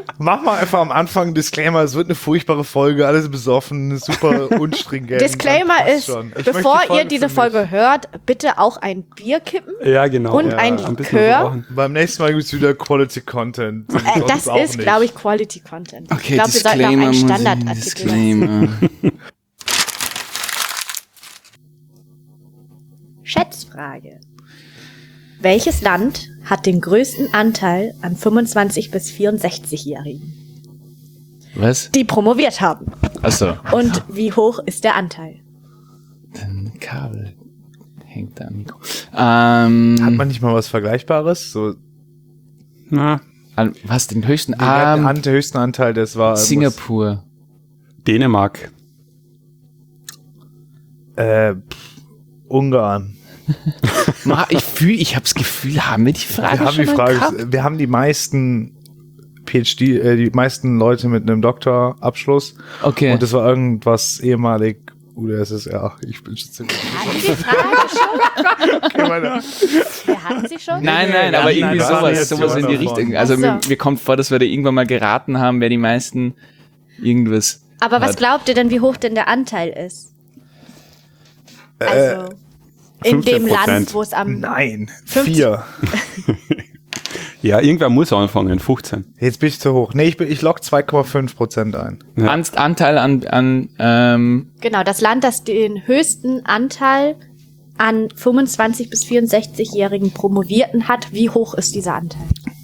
Mach mal einfach am Anfang einen Disclaimer, es wird eine furchtbare Folge, alles besoffen, super unstringent. Disclaimer ist, bevor ihr diese Folge hört, bitte auch ein Bier kippen. Ja, genau. Und ein Likör. Beim nächsten Mal gibt es wieder Quality Content. Das ist, glaube ich, Quality Content. Okay, ich glaube, wir sollten auch einen Standardartikel lassen. Schätzfrage. Welches Land hat den größten Anteil an 25- bis 64-Jährigen? Was? Die promoviert haben. Achso. Und wie hoch ist der Anteil? Ein Kabel hängt da am Mikro. Hat man nicht mal was Vergleichbares? So was, den höchsten? Der höchsten Anteil, das war Singapur. Dänemark. Ungarn. Ich habe das Gefühl, haben wir die Frage schon mal gehabt? Wir haben die meisten PhD, die meisten Leute mit einem Doktorabschluss. Okay. Und das war irgendwas ehemalig UdSSR. Ich bin schon ziemlich... Hatten Sie die Frage schon? Okay, Wir hatten sie schon? Nein, aber irgendwie sowas in die davon. Richtung. Also mir kommt vor, dass wir da irgendwann mal geraten haben, wer die meisten irgendwas Aber was hat. glaubt ihr denn, wie hoch denn der Anteil ist? Also in dem 15%. Land, wo es am... Nein, 50. 4. Ja, irgendwer muss anfangen, 15. Jetzt bin ich zu hoch. Nee, ich log 2,5% ein. Ja. Anteil an Genau, das Land, das den höchsten Anteil an 25- bis 64-jährigen Promovierten hat, wie hoch ist dieser Anteil?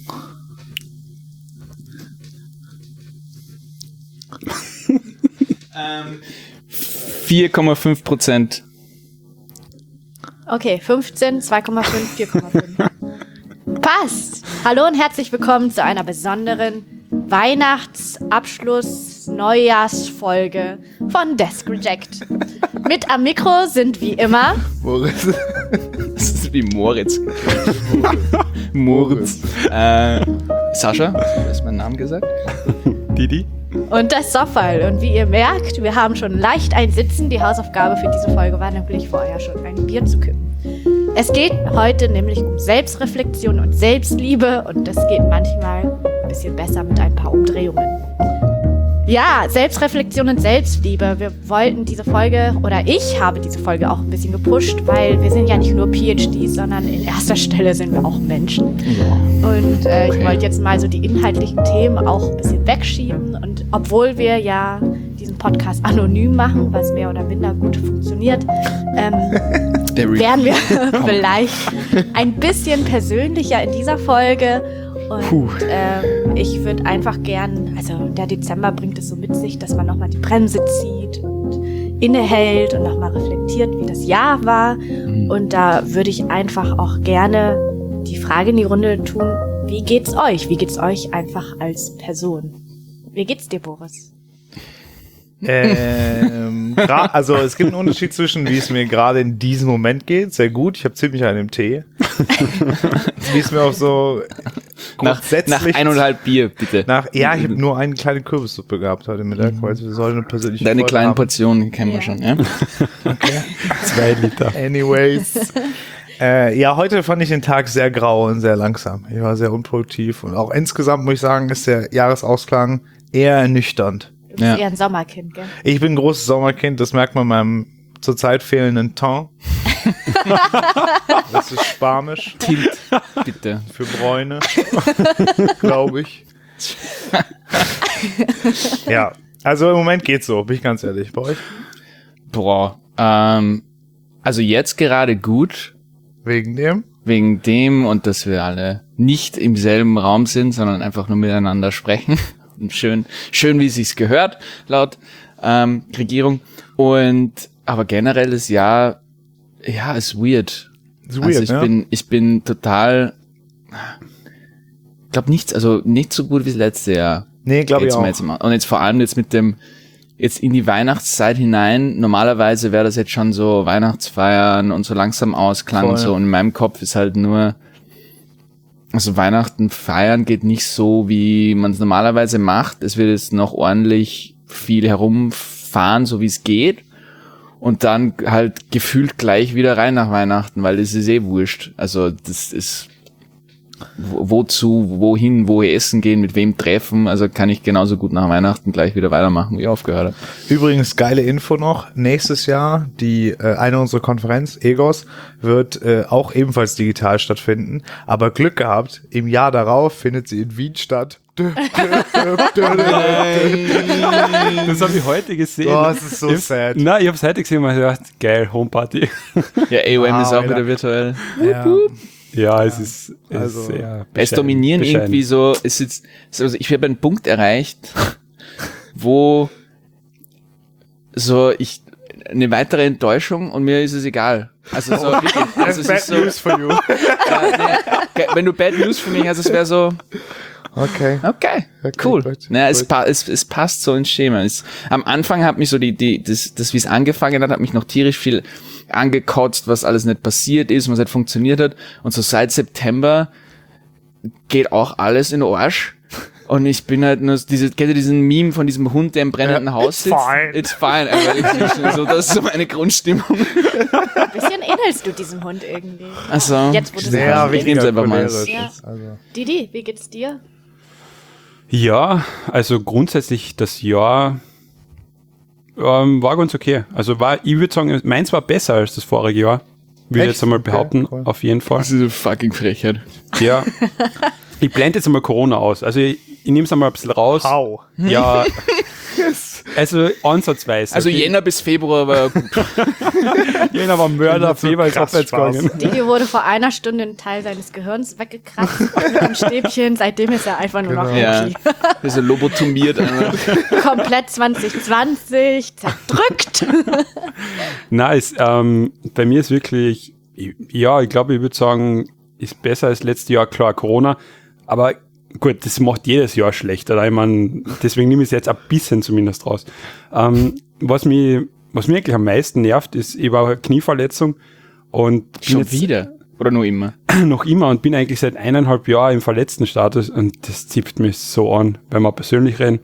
ähm, 4,5%. Okay, 15, 2,5, 4,5. Passt! Hallo und herzlich willkommen zu einer besonderen Weihnachtsabschluss-Neujahrsfolge von Desk Reject. Mit am Mikro sind wie immer Moritz. Das ist wie Moritz. Moritz. Sascha, du hast meinen Namen gesagt? Didi? und das Soffal. Und wie ihr merkt, wir haben schon leicht ein Sitzen. Die Hausaufgabe für diese Folge war nämlich vorher schon ein Bier zu kippen. Es geht heute nämlich um Selbstreflexion und Selbstliebe und das geht manchmal ein bisschen besser mit ein paar Umdrehungen. Ja, Selbstreflexion und Selbstliebe. Wir wollten diese Folge, oder ich habe diese Folge auch ein bisschen gepusht, weil wir sind ja nicht nur PhDs, sondern in erster Stelle sind wir auch Menschen. Und ich wollte jetzt mal so die inhaltlichen Themen auch ein bisschen wegschieben. Und obwohl wir ja diesen Podcast anonym machen, was mehr oder minder gut funktioniert, werden wir vielleicht ein bisschen persönlicher in dieser Folge. Und ich würde einfach gern, also der Dezember bringt es so mit sich, dass man nochmal die Bremse zieht und innehält und nochmal reflektiert, wie das Jahr war. Und da würde ich einfach auch gerne die Frage in die Runde tun, wie geht's euch? Wie geht's euch einfach als Person? Wie geht's dir, Boris? Also es gibt einen Unterschied zwischen, wie es mir gerade in diesem Moment geht, sehr gut, ich habe ziemlich einen im Tee. Wie es mir auch so nach 1,5 Bier, bitte. Ich habe nur eine kleine Kürbissuppe gehabt heute Mittag, weil wir sollen eine persönliche Deine Folge kleinen haben. Portionen kennen wir schon, ja? Okay. 2 Liter. Anyways. Ja, heute fand ich den Tag sehr grau und sehr langsam. Ich war sehr unproduktiv und auch insgesamt muss ich sagen, ist der Jahresausklang eher ernüchternd. Du bist eher ein Sommerkind, gell? Ich bin ein großes Sommerkind, das merkt man meinem zurzeit fehlenden Ton. Das ist Spanisch. Tint, bitte. Für Bräune, glaube ich. Ja, also im Moment geht's so, bin ich ganz ehrlich. Bei euch? Boah, also jetzt gerade gut. Wegen dem? Wegen dem und dass wir alle nicht im selben Raum sind, sondern einfach nur miteinander sprechen. Und schön, wie es sich gehört, laut Regierung. Aber generell ist ist weird. Ist weird, also ich bin total, glaube nicht so gut wie das letzte Jahr. Nee, glaube ich auch. Und jetzt vor allem jetzt jetzt in die Weihnachtszeit hinein. Normalerweise wäre das jetzt schon so Weihnachtsfeiern und so langsam Ausklang und so. Und in meinem Kopf ist halt nur, also Weihnachten feiern geht nicht so, wie man es normalerweise macht. Es wird jetzt noch ordentlich viel herumfahren, so wie es geht. Und dann halt gefühlt gleich wieder rein nach Weihnachten, weil das ist wurscht. Also das ist wohin, wo essen gehen, mit wem treffen. Also kann ich genauso gut nach Weihnachten gleich wieder weitermachen, wie ich aufgehört habe. Übrigens, geile Info noch. Nächstes Jahr, eine unserer Konferenz, EGOS, wird auch ebenfalls digital stattfinden. Aber Glück gehabt, im Jahr darauf findet sie in Wien statt. Das habe ich heute gesehen. Oh, das ist so sad. Nein, ich habe es heute gesehen und mir gedacht, geil, Homeparty. Ja, AOM ist auch Alter. wieder virtuell. Ja. Ja, es ist Also, sehr Es dominieren bescheiden. irgendwie so, also ich habe einen Punkt erreicht, wo eine weitere Enttäuschung und mir ist es egal. Also so wirklich, also es ist so, News for you. wenn du Bad News für mich hast, es wäre so, Okay. okay, cool. Naja, es passt so ins Schema. Am Anfang hat mich so das wie es angefangen hat mich noch tierisch viel angekotzt, was alles nicht passiert ist, was nicht funktioniert hat. Und so seit September geht auch alles in den Arsch. Und ich bin halt nur kennt ihr diesen Meme von diesem Hund, der im brennenden Haus sitzt? fine. It's fine. Also, das ist so meine Grundstimmung. Ein bisschen ähnelst du diesem Hund irgendwie. Also, Jetzt, wo du Sehr sagst. ich nehm's einfach mal. cholerisch Ja. ist, also. Didi, wie geht's dir? Ja, also grundsätzlich das Jahr war ganz okay. Also ich würde sagen, meins war besser als das vorige Jahr. Würde ich Echt? jetzt einmal Okay, behaupten, cool. auf jeden Fall. Das ist eine fucking Frechheit. Ja. Ich blende jetzt einmal Corona aus. Also ich nehme es einmal ein bisschen raus. How? Ja. Also ansatzweise. Also Jänner bis Februar war gut. Jänner war Mörder, So Februar ist krass abwärts Spaß. gegangen. Didi wurde vor einer Stunde ein Teil seines Gehirns weggekratzt mit einem Stäbchen. Seitdem ist er einfach nur noch Genau. Ja, Mutti. wir sind lobotomiert. Komplett 2020 zerdrückt. Nein, bei mir ist wirklich, ja, ich glaube, ich würde sagen, ist besser als letztes Jahr, klar, Corona. Aber gut, das macht jedes Jahr schlechter. Ich meine, deswegen nehme ich es jetzt ein bisschen zumindest raus. Was mich eigentlich am meisten nervt, ist, ich war eine Knieverletzung und bin Schon jetzt wieder? Oder nur immer? noch immer und bin eigentlich seit 1,5 Jahren im verletzten Status und das zipft mich so an, wenn wir persönlich reden.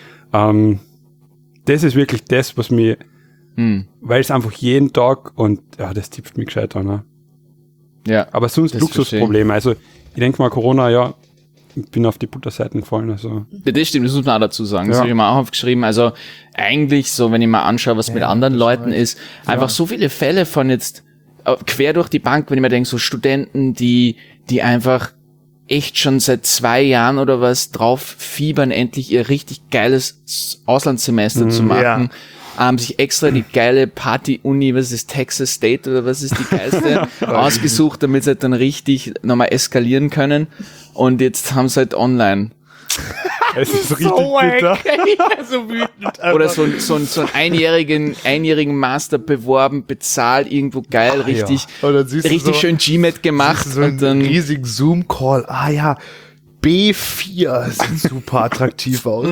Das ist wirklich das, was mir, weil es einfach jeden Tag und ja, das zipft mich gescheit an. Ne? Ja. Aber sonst Das Luxusprobleme. Also ich denke mal, Corona, ja, ich bin auf die Butterseiten gefallen. Also Das stimmt, das muss man auch dazu sagen. Das Ja. habe ich mir auch aufgeschrieben. Also eigentlich so, wenn ich mal anschaue, was mit anderen Leuten ist, einfach so viele Fälle von jetzt quer durch die Bank, wenn ich mir denke, so Studenten, die einfach echt schon seit 2 Jahren oder was drauf fiebern, endlich ihr richtig geiles Auslandssemester zu machen. Sich extra die geile Party-Uni, was ist Texas State oder was ist die geilste, ausgesucht, damit sie halt dann richtig nochmal eskalieren können. Und jetzt haben sie halt online. es ist richtig bitter. So wütend. Oder so einen einjährigen Master beworben, bezahlt, irgendwo geil, richtig, Und dann siehst du richtig so, schön GMAT gemacht. so einen Und dann, riesigen Zoom-Call. Ah ja, B4 sieht super attraktiv aus.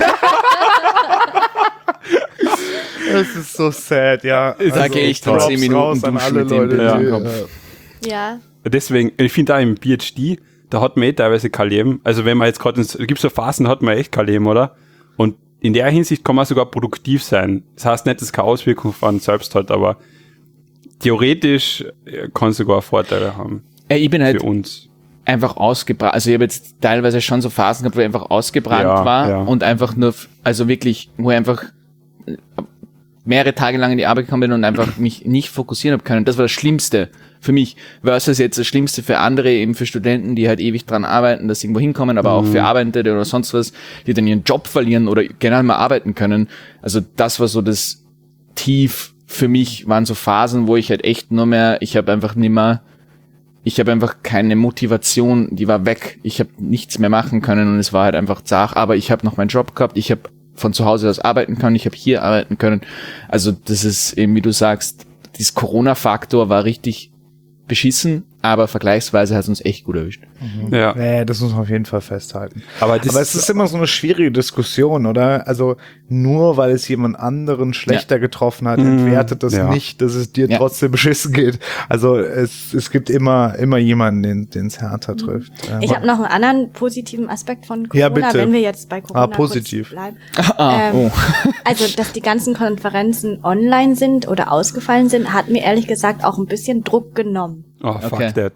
Es ist so sad, ja. Da gehe ich dann Props 10 Minuten raus an duschen alle mit dem Leute, Bild im die, Kopf. Ja. Deswegen, ich finde auch im PhD, da hat man teilweise kein Leben. Also wenn man jetzt gerade, gibt so Phasen, da hat man echt kein Leben, oder? Und in der Hinsicht kann man sogar produktiv sein. Das heißt nicht, dass es keine Auswirkung auf einen selbst hat, aber theoretisch kann es sogar Vorteile haben ich bin halt für uns. einfach ausgebrannt. Also ich habe jetzt teilweise schon so Phasen gehabt, wo ich einfach ausgebrannt Ja, war ja. und einfach nur, also wirklich, wo ich einfach mehrere Tage lang in die Arbeit gekommen bin und einfach mich nicht fokussieren habe können. Das war das Schlimmste für mich, versus jetzt das Schlimmste für andere, eben für Studenten, die halt ewig dran arbeiten, dass sie irgendwo hinkommen, aber auch für Arbeitende oder sonst was, die dann ihren Job verlieren oder generell mal arbeiten können. Also das war so das Tief für mich, waren so Phasen, wo ich halt echt nur mehr, ich habe einfach keine Motivation, die war weg. Ich habe nichts mehr machen können und es war halt einfach zart, aber ich habe noch meinen Job gehabt, ich habe von zu Hause aus arbeiten können, ich habe hier arbeiten können. Also das ist eben, wie du sagst, dieses Corona-Faktor war richtig beschissen, aber vergleichsweise hat es uns echt gut erwischt. Ja. Nee, das muss man auf jeden Fall festhalten. Aber Aber es ist immer so eine schwierige Diskussion, oder? Also nur weil es jemand anderen schlechter getroffen hat, entwertet das Ja. nicht, dass es dir Ja. trotzdem beschissen geht. Also es gibt immer jemanden, den es härter trifft. Ich habe noch einen anderen positiven Aspekt von Corona, Ja, bitte. wenn wir jetzt bei Corona positiv. kurz bleiben. Oh. Also, dass die ganzen Konferenzen online sind oder ausgefallen sind, hat mir ehrlich gesagt auch ein bisschen Druck genommen. Oh, fuck Okay. that.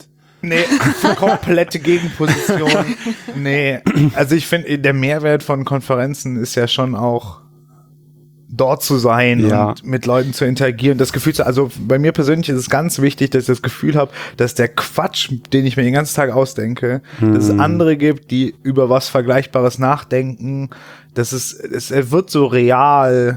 Nee, komplette Gegenposition. Nee, also ich finde, der Mehrwert von Konferenzen ist ja schon auch dort zu sein und mit Leuten zu interagieren. Das Gefühl also bei mir persönlich ist es ganz wichtig, dass ich das Gefühl habe, dass der Quatsch, den ich mir den ganzen Tag ausdenke, dass es andere gibt, die über was Vergleichbares nachdenken. Es wird so real,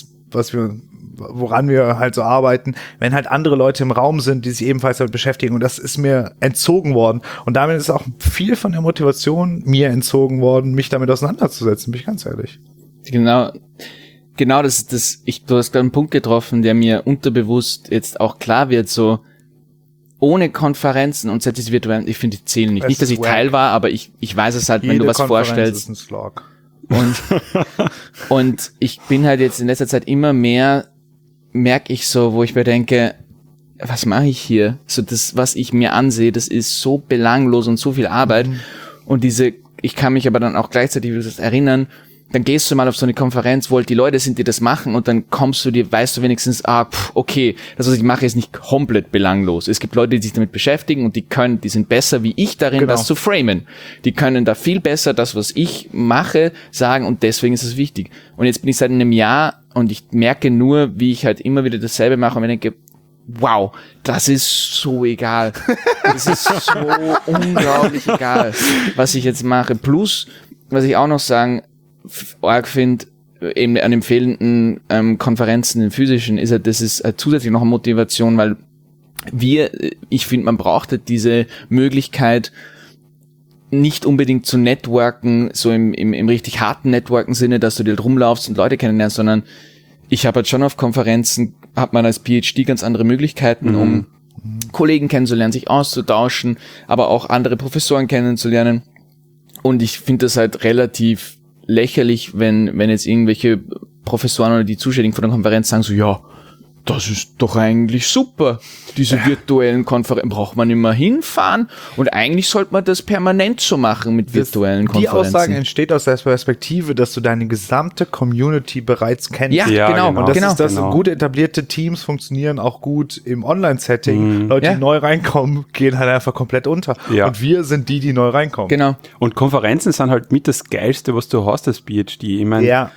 woran wir halt so arbeiten, wenn halt andere Leute im Raum sind, die sich ebenfalls damit beschäftigen, und das ist mir entzogen worden und damit ist auch viel von der Motivation mir entzogen worden, mich damit auseinanderzusetzen, bin ich ganz ehrlich. Genau, du hast gerade einen Punkt getroffen, der mir unterbewusst jetzt auch klar wird, so ohne Konferenzen und seit diese virtuellen, ich finde, die zählen nicht. Nicht, dass ich Teil war, aber ich weiß es halt, wenn du was vorstellst. Ist ein Slog. Und ich bin halt jetzt in letzter Zeit immer mehr, merke ich so, wo ich mir denke, was mache ich hier? So das, was ich mir ansehe, das ist so belanglos und so viel Arbeit. Und ich kann mich aber dann auch gleichzeitig, wie du das erinnern, dann gehst du mal auf so eine Konferenz, wo halt die Leute sind, die das machen, und dann weißt du wenigstens, okay, das, was ich mache, ist nicht komplett belanglos. Es gibt Leute, die sich damit beschäftigen und die sind besser wie ich darin, das zu framen. Die können da viel besser das, was ich mache, sagen, und deswegen ist es wichtig. Und jetzt bin ich seit einem Jahr und ich merke nur, wie ich halt immer wieder dasselbe mache und mir denke, wow, das ist so egal. Das ist so unglaublich egal, was ich jetzt mache. Plus, was ich auch noch sagen arg finde, eben an den fehlenden Konferenzen, den physischen, ist das ist zusätzlich noch eine Motivation, weil ich finde, man braucht halt diese Möglichkeit, nicht unbedingt zu networken, so im richtig harten Networken-Sinne, dass du dir rumlaufst und Leute kennenlernst, sondern ich habe halt schon auf Konferenzen, hat man als PhD ganz andere Möglichkeiten, um Kollegen kennenzulernen, sich auszutauschen, aber auch andere Professoren kennenzulernen. Und ich finde das halt relativ lächerlich, wenn jetzt irgendwelche Professoren oder die Zuständigen von der Konferenz sagen so, ja, das ist doch eigentlich super. Diese virtuellen Konferenzen braucht man immer hinfahren und eigentlich sollte man das permanent so machen mit virtuellen Konferenzen. Die Aussage entsteht aus der Perspektive, dass du deine gesamte Community bereits kennst. Ja, genau. Und das ist gut etablierte Teams funktionieren auch gut im Online-Setting. Leute, die neu reinkommen, gehen halt einfach komplett unter. Ja. Und wir sind die neu reinkommen. Genau. Und Konferenzen sind halt mit das Geilste, was du hast als PhD. Ich meine,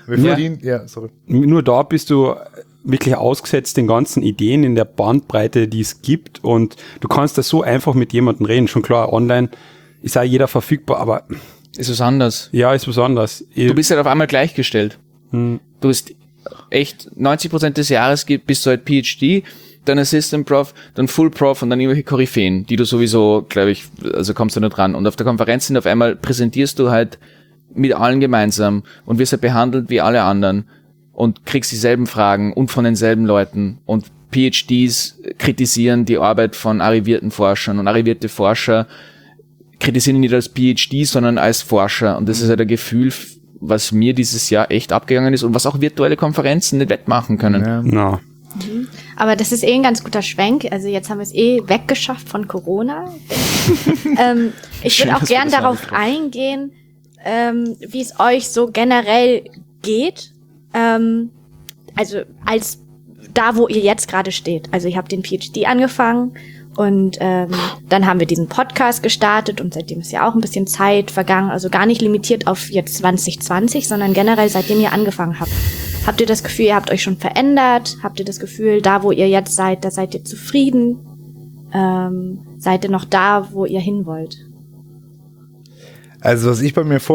nur da bist du wirklich ausgesetzt den ganzen Ideen in der Bandbreite, die es gibt, und du kannst da so einfach mit jemandem reden. Schon klar, online ist auch jeder verfügbar, aber ist was anderes. Ja, ist was anderes. Du bist halt auf einmal gleichgestellt. Du bist echt 90% des Jahres bist du halt PhD, dann Assistant Prof, dann Full Prof und dann irgendwelche Koryphäen, die du sowieso, glaube ich, also kommst du nicht ran. Und auf der Konferenz sind auf einmal präsentierst du halt mit allen gemeinsam und wirst halt behandelt wie alle anderen und kriegst dieselben Fragen und von denselben Leuten, und PhDs kritisieren die Arbeit von arrivierten Forschern, und arrivierte Forscher kritisieren ihn nicht als PhD, sondern als Forscher, und das ist halt ein Gefühl, was mir dieses Jahr echt abgegangen ist und was auch virtuelle Konferenzen nicht wettmachen können. Ja. Aber das ist ein ganz guter Schwenk. Also jetzt haben wir es weggeschafft von Corona. Ich würde auch gern darauf eingehen, wie es euch so generell geht. Also als da, wo ihr jetzt gerade steht. Also ich habe den PhD angefangen und dann haben wir diesen Podcast gestartet und seitdem ist ja auch ein bisschen Zeit vergangen. Also gar nicht limitiert auf jetzt 2020, sondern generell seitdem ihr angefangen habt. Habt ihr das Gefühl, ihr habt euch schon verändert? Habt ihr das Gefühl, da wo ihr jetzt seid, da seid ihr zufrieden? Seid ihr noch da, wo ihr hin wollt? Also was ich bei mir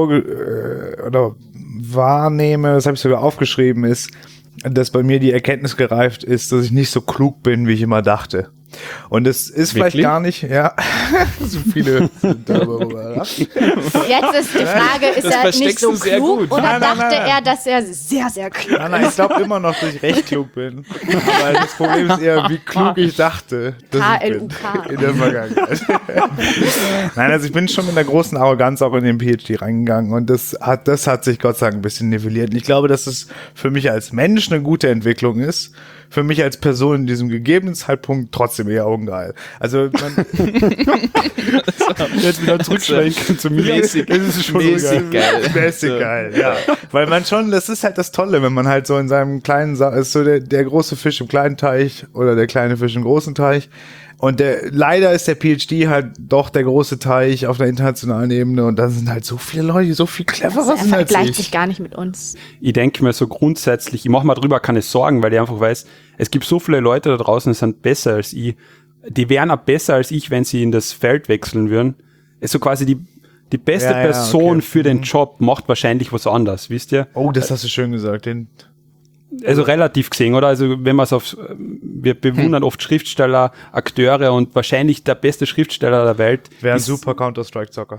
wahrnehme, das habe ich sogar aufgeschrieben, ist, dass bei mir die Erkenntnis gereift ist, dass ich nicht so klug bin, wie ich immer dachte. Und es ist vielleicht gar nicht, so viele sind darüber überrascht. Jetzt ist die Frage, ist er nicht so klug oder dachte er, dass er sehr, sehr klug ist? Nein, ich glaube immer noch, dass ich recht klug bin. Aber das Problem ist eher, wie klug ich dachte, dass ich bin in der Vergangenheit. Nein, also ich bin schon mit einer großen Arroganz auch in den PhD reingegangen, und das hat sich Gott sei Dank ein bisschen nivelliert. Und ich glaube, dass es für mich als Mensch eine gute Entwicklung ist. Für mich als Person in diesem gegebenen Zeitpunkt trotzdem eher ungeil. Also jetzt wieder zurückschwenken zu mir. Mäßig geil. Mäßig geil, ja. Weil man schon, das ist halt das Tolle, wenn man halt so in seinem kleinen, ist so der große Fisch im kleinen Teich oder der kleine Fisch im großen Teich. Und leider ist der PhD halt doch der große Teich auf der internationalen Ebene und da sind halt so viele Leute, die so viel cleverer sind Er als vergleicht ich. sich gar nicht mit uns. Ich denke mir so grundsätzlich, ich mache mir drüber keine Sorgen, weil ich einfach weiß, es gibt so viele Leute da draußen, die sind besser als ich. Die wären auch besser als ich, wenn sie in das Feld wechseln würden. Es ist so quasi die beste Person für den Job macht wahrscheinlich was anderes, wisst ihr? Oh, das hast du schön gesagt. Also relativ gesehen, oder? Also wenn man es wir bewundern oft Schriftsteller, Akteure und wahrscheinlich der beste Schriftsteller der Welt. Wäre ein super Counter-Strike-Zocker.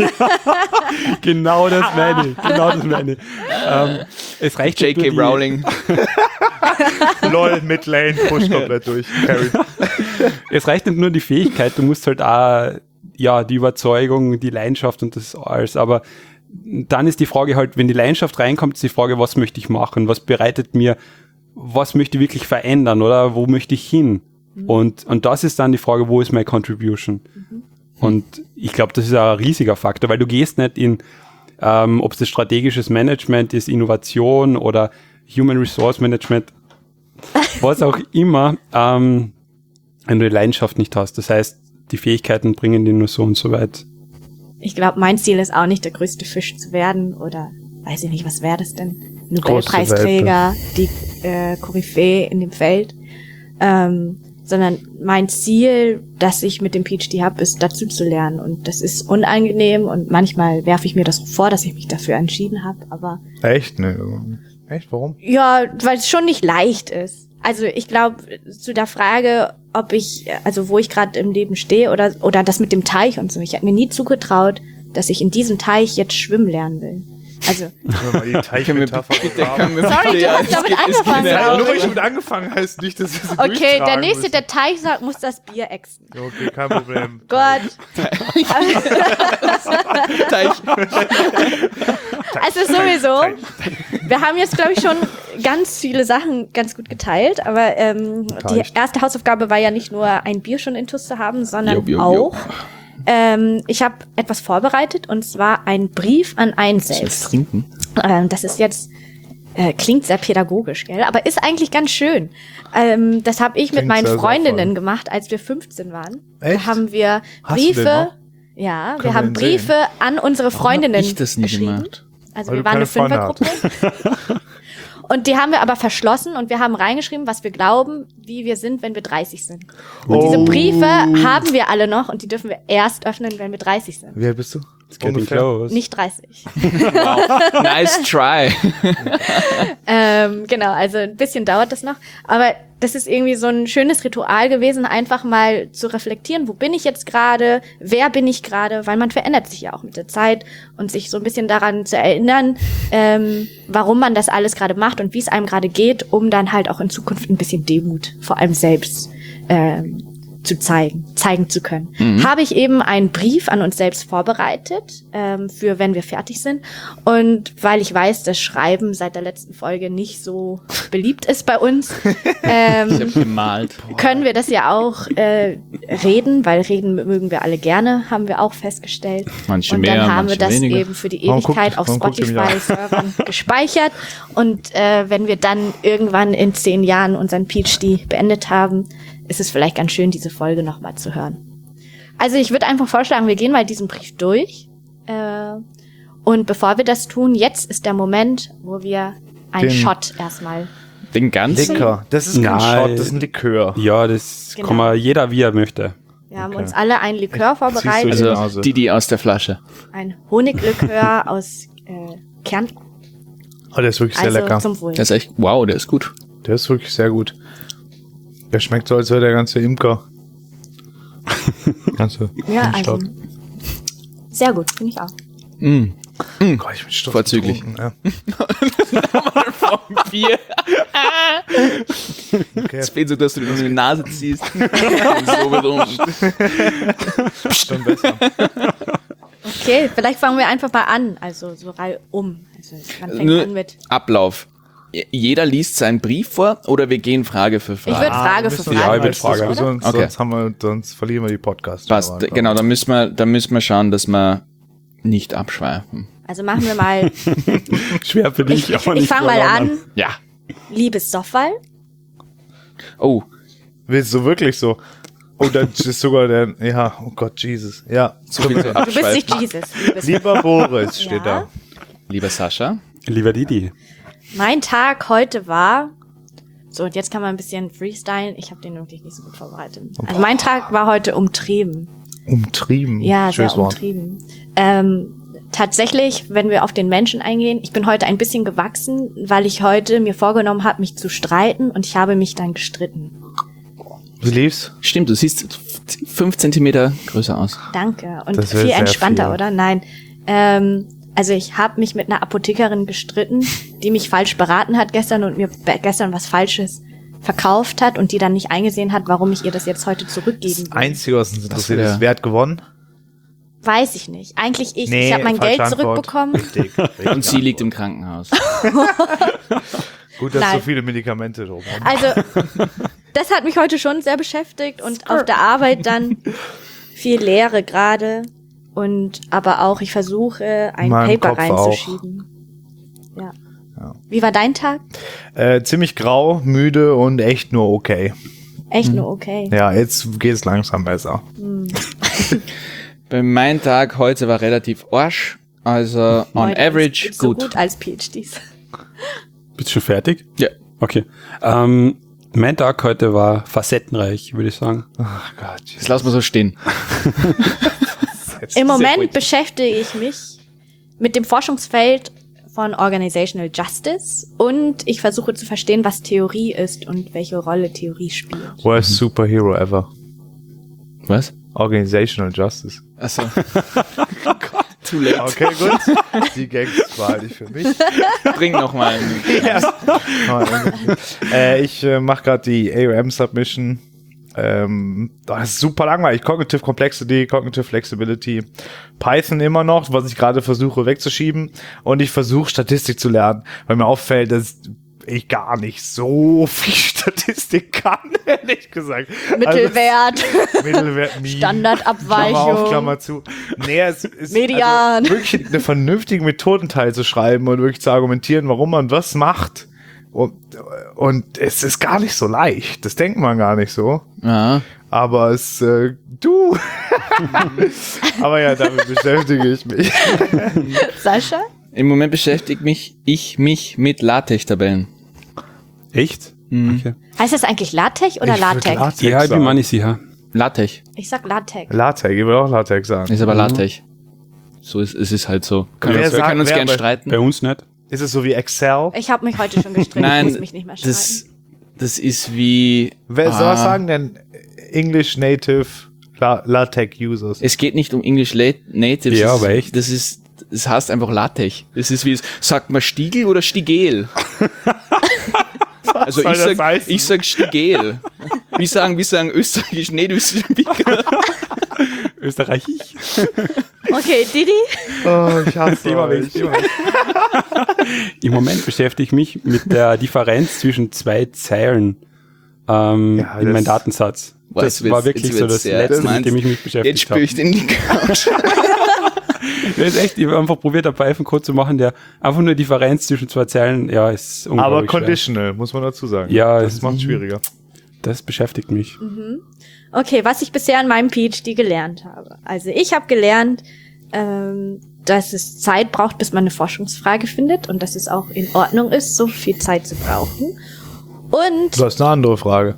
Genau das meine ich. Es reicht J.K. Rowling. LOL, Midlane, push komplett durch. Carried. Es reicht nicht nur die Fähigkeit, du musst halt auch, ja, die Überzeugung, die Leidenschaft und das alles, aber dann ist die Frage halt, wenn die Leidenschaft reinkommt, ist die Frage, was möchte ich machen, was möchte ich wirklich verändern oder wo möchte ich hin? Und das ist dann die Frage, wo ist meine Contribution? Und ich glaube, das ist ein riesiger Faktor, weil du gehst nicht in, ob es das strategisches Management ist, Innovation oder Human Resource Management, was auch immer, wenn du die Leidenschaft nicht hast. Das heißt, die Fähigkeiten bringen dir nur so und so weit. Ich glaube, mein Ziel ist auch nicht, der größte Fisch zu werden oder, weiß ich nicht, was wäre das denn? Nobelpreisträger, die Koryphäe in dem Feld. Sondern mein Ziel, das ich mit dem PhD habe, ist dazu zu lernen. Und das ist unangenehm und manchmal werfe ich mir das vor, dass ich mich dafür entschieden habe. Aber Echt? Ne? Echt? Warum? ja, weil es schon nicht leicht ist. Also ich glaube, zu der Frage, wo ich gerade im Leben stehe oder das mit dem Teich und so. Ich hätte mir nie zugetraut, dass ich in diesem Teich jetzt schwimmen lernen will. Also. Die Teichmetapher. Sorry, du hast damit angefangen. Nur weil ich damit angefangen heißt nicht, dass ich sie Okay, der nächste, der Teich sagt, muss das Bier ächzen. Okay, kein Problem. Gott. Teich. Also sowieso. Wir haben jetzt, glaube ich, schon ganz viele Sachen ganz gut geteilt, aber die erste Hausaufgabe war ja nicht nur ein Bier schon intus zu haben, sondern auch ich habe etwas vorbereitet und zwar einen Brief an einen selbst. Trinken? Das ist jetzt klingt sehr pädagogisch, gell? Aber ist eigentlich ganz schön. Das habe ich mit meinen Freundinnen gemacht, als wir 15 waren. Echt? Da haben wir Hast du den Briefe. noch? Ja, Können wir haben wir den Briefe an unsere Freundinnen ich das nie geschrieben. gemacht? Also Weil wir du waren eine keine Freunde Fünfergruppe. Und die haben wir aber verschlossen und wir haben reingeschrieben, was wir glauben, wie wir sind, wenn wir 30 sind. Und diese Briefe haben wir alle noch und die dürfen wir erst öffnen, wenn wir 30 sind. Wie alt bist du? It's getting close. Nicht 30. Wow. Nice try. Genau, also ein bisschen dauert das noch. Aber das ist irgendwie so ein schönes Ritual gewesen, einfach mal zu reflektieren, wo bin ich jetzt gerade, wer bin ich gerade, weil man verändert sich ja auch mit der Zeit und sich so ein bisschen daran zu erinnern, warum man das alles gerade macht und wie es einem gerade geht, um dann halt auch in Zukunft ein bisschen Demut vor allem selbst zu zeigen zu können. Habe ich eben einen Brief an uns selbst vorbereitet, für wenn wir fertig sind. Und weil ich weiß, dass Schreiben seit der letzten Folge nicht so beliebt ist bei uns, Gemalt. können wir das ja auch reden, weil reden mögen wir alle gerne, haben wir auch festgestellt. Manche und mehr, dann haben wir manche das weniger. eben für die Warum Ewigkeit auf guckt ihr mich an? Spotify-Servern gespeichert. Und wenn wir dann irgendwann in 10 Jahren unseren PhD beendet haben, ist es vielleicht ganz schön, diese Folge nochmal zu hören. Also ich würde einfach vorschlagen, wir gehen mal diesen Brief durch. Und bevor wir das tun, jetzt ist der Moment, wo wir einen Shot erstmal. Den ganzen? Likör. Das ist kein Nein. Shot, das ist ein Likör. Ja, das Genau. kann man jeder, wie er möchte. Wir haben uns alle ein Likör vorbereitet. Ziehst du die Also Nase. die aus der Flasche. Ein Honiglikör aus Kärnten. Oh, der ist wirklich sehr Also lecker. zum Wohl. Der ist echt, wow, der ist gut. Der ist wirklich sehr gut. Der schmeckt so, als wäre der ganze Imker. Ganze Ja, also Stadt. sehr gut, finde ich auch. Gott, ich bin stolz Vorzüglich. betrunken, Bier. Ja. Okay, Es fehlt so, dass du dir in die Nase ziehst. So betrunken. schon besser. Okay, vielleicht fangen wir einfach mal an. Also so reihum. Also man fängt Nur an mit. Ablauf. Jeder liest seinen Brief vor oder wir gehen Frage für Ich Frage? würde Frage wir für müssen Frage. Ja, ich würd als Frage. Diskussion, Okay. sonst verlieren wir die Podcast. Passt, genau, da müssen wir schauen, dass wir nicht abschweifen. Also machen wir mal. Schwer für dich, aber Ich nicht fange für mal alle an. anderen. Ja. Liebes Soffal. Oh, Willst du wirklich so? Oh, das ist sogar oh Gott, Jesus. Ja. So viel zu Du bist nicht abschweifen. Jesus. Lieber Boris steht Ja. da. Lieber Sascha, Lieber Didi. Mein Tag heute war... So, und jetzt kann man ein bisschen freestylen. Ich habe den wirklich nicht so gut vorbereitet. Also mein Tag war heute umtrieben. Umtrieben. Ja, Schönes sehr Wort. umtrieben. Tatsächlich, wenn wir auf den Menschen eingehen, ich bin heute ein bisschen gewachsen, weil ich heute mir vorgenommen habe, mich zu streiten und ich habe mich dann gestritten. Wie lief's? stimmt, du siehst 5 Zentimeter größer aus. Danke. Und Das wär viel sehr entspannter, viel. oder? Nein. Also ich habe mich mit einer Apothekerin gestritten, die mich falsch beraten hat gestern und mir gestern was Falsches verkauft hat und die dann nicht eingesehen hat, warum ich ihr das jetzt heute zurückgeben will. Einzige, was uns interessiert, wär- ist, wer hat gewonnen? Weiß ich nicht. Eigentlich ich habe mein falsche Geld Antwort. zurückbekommen. Richtig. Und sie liegt im Krankenhaus. Gut, dass Nein. so viele Medikamente drum haben. Also, das hat mich heute schon sehr beschäftigt und auf der Arbeit dann viel Leere gerade und aber auch, ich versuche, ein Mal im Paper Kopf auch. reinzuschieben. Ja. Wie war dein Tag? Ziemlich grau, müde und echt nur okay. Echt nur okay. Ja, jetzt geht's langsam besser. Mein Tag heute war relativ Arsch. Also on Heute average ist so gut. gut als PhDs. Bist du schon fertig? Ja. Okay. Mein Tag heute war facettenreich, würde ich sagen. Ach Gott. Das lassen wir so stehen. Im Moment ruhig. beschäftige ich mich mit dem Forschungsfeld von Organizational Justice und ich versuche zu verstehen, was Theorie ist und welche Rolle Theorie spielt. Worst Superhero ever. Was? Organizational Justice. Achso. Too late. Okay, gut. Die Gags behalte ich für mich. Bring nochmal. Ich mache gerade die AOM-Submission. Das ist super langweilig. Cognitive Complexity, Cognitive Flexibility, Python immer noch, was ich gerade versuche wegzuschieben. Und ich versuche Statistik zu lernen, weil mir auffällt, dass ich gar nicht so viel Statistik kann, ehrlich gesagt. Mittelwert, Also, Mittelwert, Klammer auf, Standardabweichung. Klammer zu. Nee, es ist Median. also wirklich eine vernünftige Methodenteil zu schreiben und wirklich zu argumentieren, warum man was macht. Und es ist gar nicht so leicht. Das denkt man gar nicht so. Ja. Aber aber ja, damit beschäftige ich mich. Sascha? Im Moment beschäftigt ich mich mit LaTeX-Tabellen. Echt? Okay. Heißt das eigentlich LaTeX oder Ich würd LaTeX? Ja, ich bin sagen. mir nicht sicher. LaTeX. Ich sag LaTeX. LaTeX, ich will auch LaTeX sagen. Ist aber LaTeX. So ist es ist halt so. Wer Wir sagt- können uns wer gern bei- streiten. Bei uns nicht. Ist es so wie Excel? Ich habe mich heute schon gestritten, ich muss mich nicht mehr streiten. das ist wie... Wer soll was sagen denn English Native LaTeX Users? Es geht nicht um English Native. Ja, das ist- aber echt. Das heißt einfach LaTeX. Es ist wie, sagt man Stiegel oder Stigel? Also soll das heißen? ich sag Stigel. Wie sagen österreichisch Nicht-Österreicher? Österreichisch. Okay, Didi? Oh, ich hasse Thema euch. weg. Im Moment beschäftige ich mich mit der Differenz zwischen 2 Zeilen in meinem das- Datensatz. Boah, Das jetzt wird's- war wirklich jetzt so wird's das sehr Letzte, mit ernst. dem ich mich Jetzt beschäftigt spüre habe. ich den die Couch. Das ist echt, ich habe einfach probiert, einen Python-Code zu machen, der einfach nur Differenz zwischen 2 Zeilen, ja, ist Aber unglaublich schwer. conditional, muss man dazu sagen. Ja, das macht es schwieriger. Das beschäftigt mich. Okay, was ich bisher in meinem PhD gelernt habe. Also ich habe gelernt, dass es Zeit braucht, bis man eine Forschungsfrage findet und dass es auch in Ordnung ist, so viel Zeit zu brauchen. Und Du hast eine andere Frage.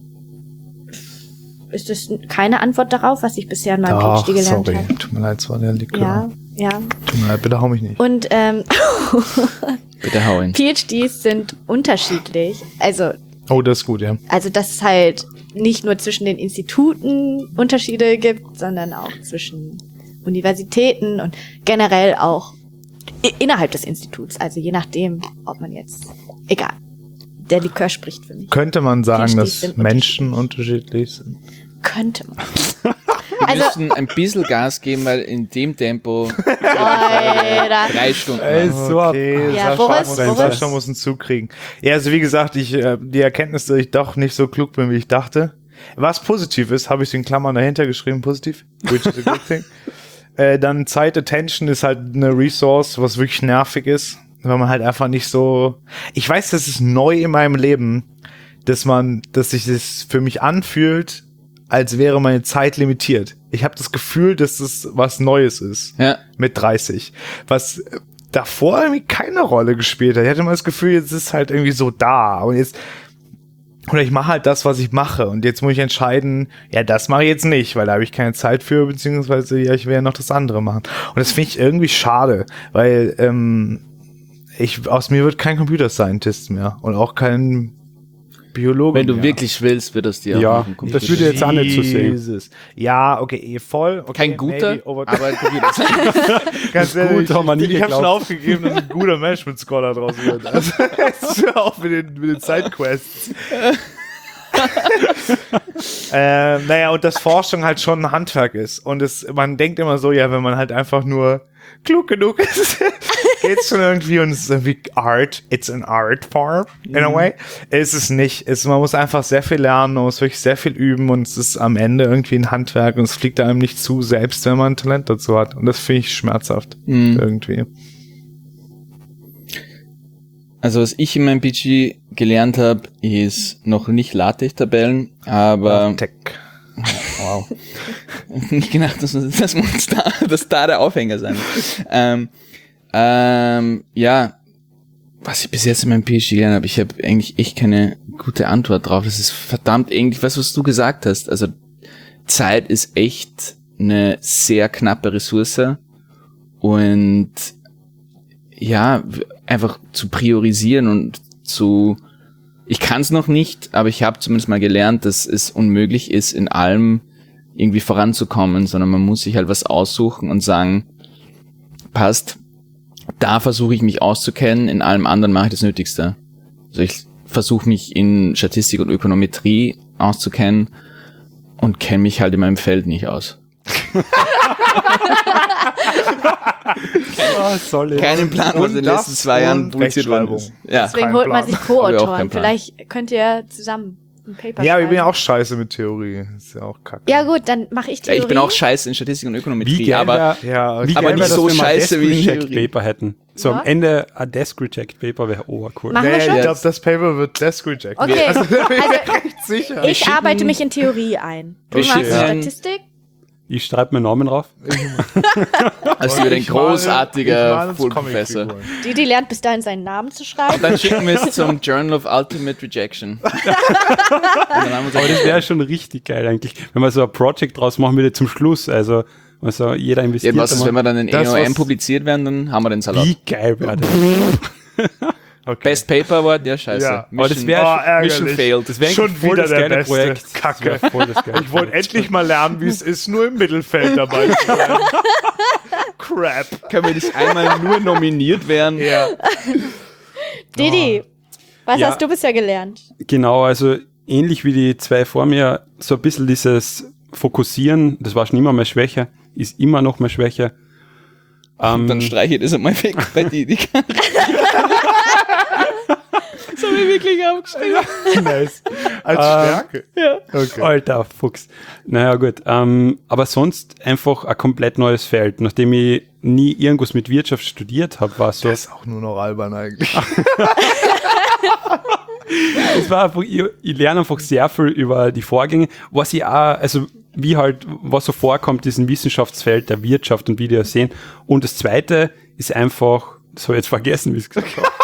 ist das keine Antwort darauf, was ich bisher in meinem Ach, PhD gelernt sorry. habe? Tut mir leid, es war der Likör. Ja. Tut mir leid, bitte hau mich nicht. Und Bitte hau ihn. PhDs sind unterschiedlich. Also Oh, das ist gut, ja. dass es halt nicht nur zwischen den Instituten Unterschiede gibt, sondern auch zwischen Universitäten und generell auch innerhalb des Instituts. Also je nachdem, ob man jetzt... Egal. Der Likör spricht für mich. Könnte man sagen, PhDs dass sind Menschen unterschiedlich sind? Könnte man. Wir müssen ein bisschen Gas geben, weil in dem Tempo Alter. 3 Stunden. Okay, Ja, Sascha muss einen Zug kriegen. Ja, also wie gesagt, die Erkenntnis, dass ich doch nicht so klug bin, wie ich dachte. Was positiv ist, habe ich in Klammern dahinter geschrieben, positiv, which is a good thing. Dann Zeit Attention ist halt eine Resource, was wirklich nervig ist, weil man halt einfach nicht so... Ich weiß, das ist neu in meinem Leben, dass sich das für mich anfühlt, als wäre meine Zeit limitiert. Ich habe das Gefühl, dass das was Neues ist. Ja. Mit 30. Was davor irgendwie keine Rolle gespielt hat. Ich hatte immer das Gefühl, jetzt ist halt irgendwie so da. Und jetzt, oder ich mache halt das, was ich mache. Und jetzt muss ich entscheiden, ja, das mache ich jetzt nicht, weil da habe ich keine Zeit für, beziehungsweise ja, ich will ja noch das andere machen. Und das finde ich irgendwie schade, weil aus mir wird kein Computer Scientist mehr und auch kein Biologe Wenn du mehr. wirklich willst, wird das dir Ja, auch machen. das würde jetzt auch nicht so sehen. Jesus. Ja, okay, voll. Okay, Kein guter, maybe over- aber ein Computer. Ganz ehrlich, gut, haben wir nie ich habe schon geglaubt. aufgegeben, dass ein guter Management-Scholar draus wird. Also, jetzt hör auf mit den Sidequests. Naja, und dass Forschung halt schon ein Handwerk ist. Und man denkt immer so, ja, wenn man halt einfach nur klug genug ist, geht's schon irgendwie, und es ist irgendwie Art. It's an art form, in a way. Es ist nicht. Man muss einfach sehr viel lernen, man muss wirklich sehr viel üben, und es ist am Ende irgendwie ein Handwerk, und es fliegt einem nicht zu, selbst wenn man ein Talent dazu hat. Und das finde ich schmerzhaft. Irgendwie. Also was ich in meinem PG gelernt habe, ist noch nicht LaTeX-Tabellen, aber Tech. wow. Nicht gedacht, dass da der Aufhänger sein wird. Ja, was ich bis jetzt in meinem PG gelernt habe, ich habe eigentlich echt keine gute Antwort drauf. Das ist verdammt irgendwie was du gesagt hast. Also Zeit ist echt eine sehr knappe Ressource, und ja, einfach zu priorisieren und ich kann es noch nicht, aber ich habe zumindest mal gelernt, dass es unmöglich ist, in allem irgendwie voranzukommen, sondern man muss sich halt was aussuchen und sagen, passt, da versuche ich mich auszukennen, in allem anderen mache ich das Nötigste. Also ich versuche mich in Statistik und Ökonometrie auszukennen und kenne mich halt in meinem Feld nicht aus. Keinen Plan, was in den letzten 2 Jahren publiziert worden ist. Ja. Deswegen Kein holt man Plan. sich Hab ich auch keinen Co-Autoren. Plan. Vielleicht könnt ihr zusammen ein Paper Ja, schreiben. ich bin ja auch scheiße mit Theorie. Ist ja auch kacke. Ja gut, dann mache ich Ja, Theorie. ich bin auch scheiße in Statistik und Ökonometrie, Wie geil aber Ja, Wie aber geil nicht wär das, so wenn wir ein scheiße wie in Desk-Reject Theorie. Paper hätten. So Ja. am Ende ein Desk-Reject Paper wäre cool. Machen wir schon? ich glaube, das Paper wird Desk Reject. Okay, Also, da bin ich also mir recht sicher. ich arbeite mich in Theorie ein. Du Wir machst schicken- Statistik? Ich schreibe meinen Namen drauf. also über den Ich male großartiger uns Full Professor. Comicfiguren. Die lernt bis dahin seinen Namen zu schreiben. Dann schicken wir es zum Journal of Ultimate Rejection. Und dann haben wir Aber das wäre schon richtig geil eigentlich, wenn man so ein Projekt draus machen würde zum Schluss. Also jeder investiert. ja, was ist, wenn wir dann in Das, EOM was- publiziert werden, dann haben wir den Salat. Wie geil wäre das? Okay. Best Paper Award, ja, scheiße. Ja. Aber das wäre ärgerlich. Mission failed. Das wäre Schon eigentlich voll wieder das der geile beste. Projekt. Kacke. Das wär voll das geile Ich wollte Projekt. endlich mal lernen, wie es ist, nur im Mittelfeld dabei zu sein. Crap. Können wir nicht einmal nur nominiert werden? Ja. Didi, was Ja. hast du bisher gelernt? Genau, also ähnlich wie die 2 vor mir, so ein bisschen dieses Fokussieren, das war schon immer meine Schwäche, ist immer noch meine Schwäche. Dann streiche ich das einmal weg bei die. Das habe ich wirklich aufgeschrieben. Nice. Als Stärke. Ja. Okay. Alter Fuchs. Naja, gut. Aber sonst einfach ein komplett neues Feld. Nachdem ich nie irgendwas mit Wirtschaft studiert habe, war es so. Das ist auch nur noch albern eigentlich. Es war einfach, ich lerne einfach sehr viel über die Vorgänge, was ich auch, also wie halt, was so vorkommt, diesen Wissenschaftsfeld der Wirtschaft und wie die das sehen. Und das Zweite ist einfach, das habe ich jetzt vergessen, wie ich es gesagt habe.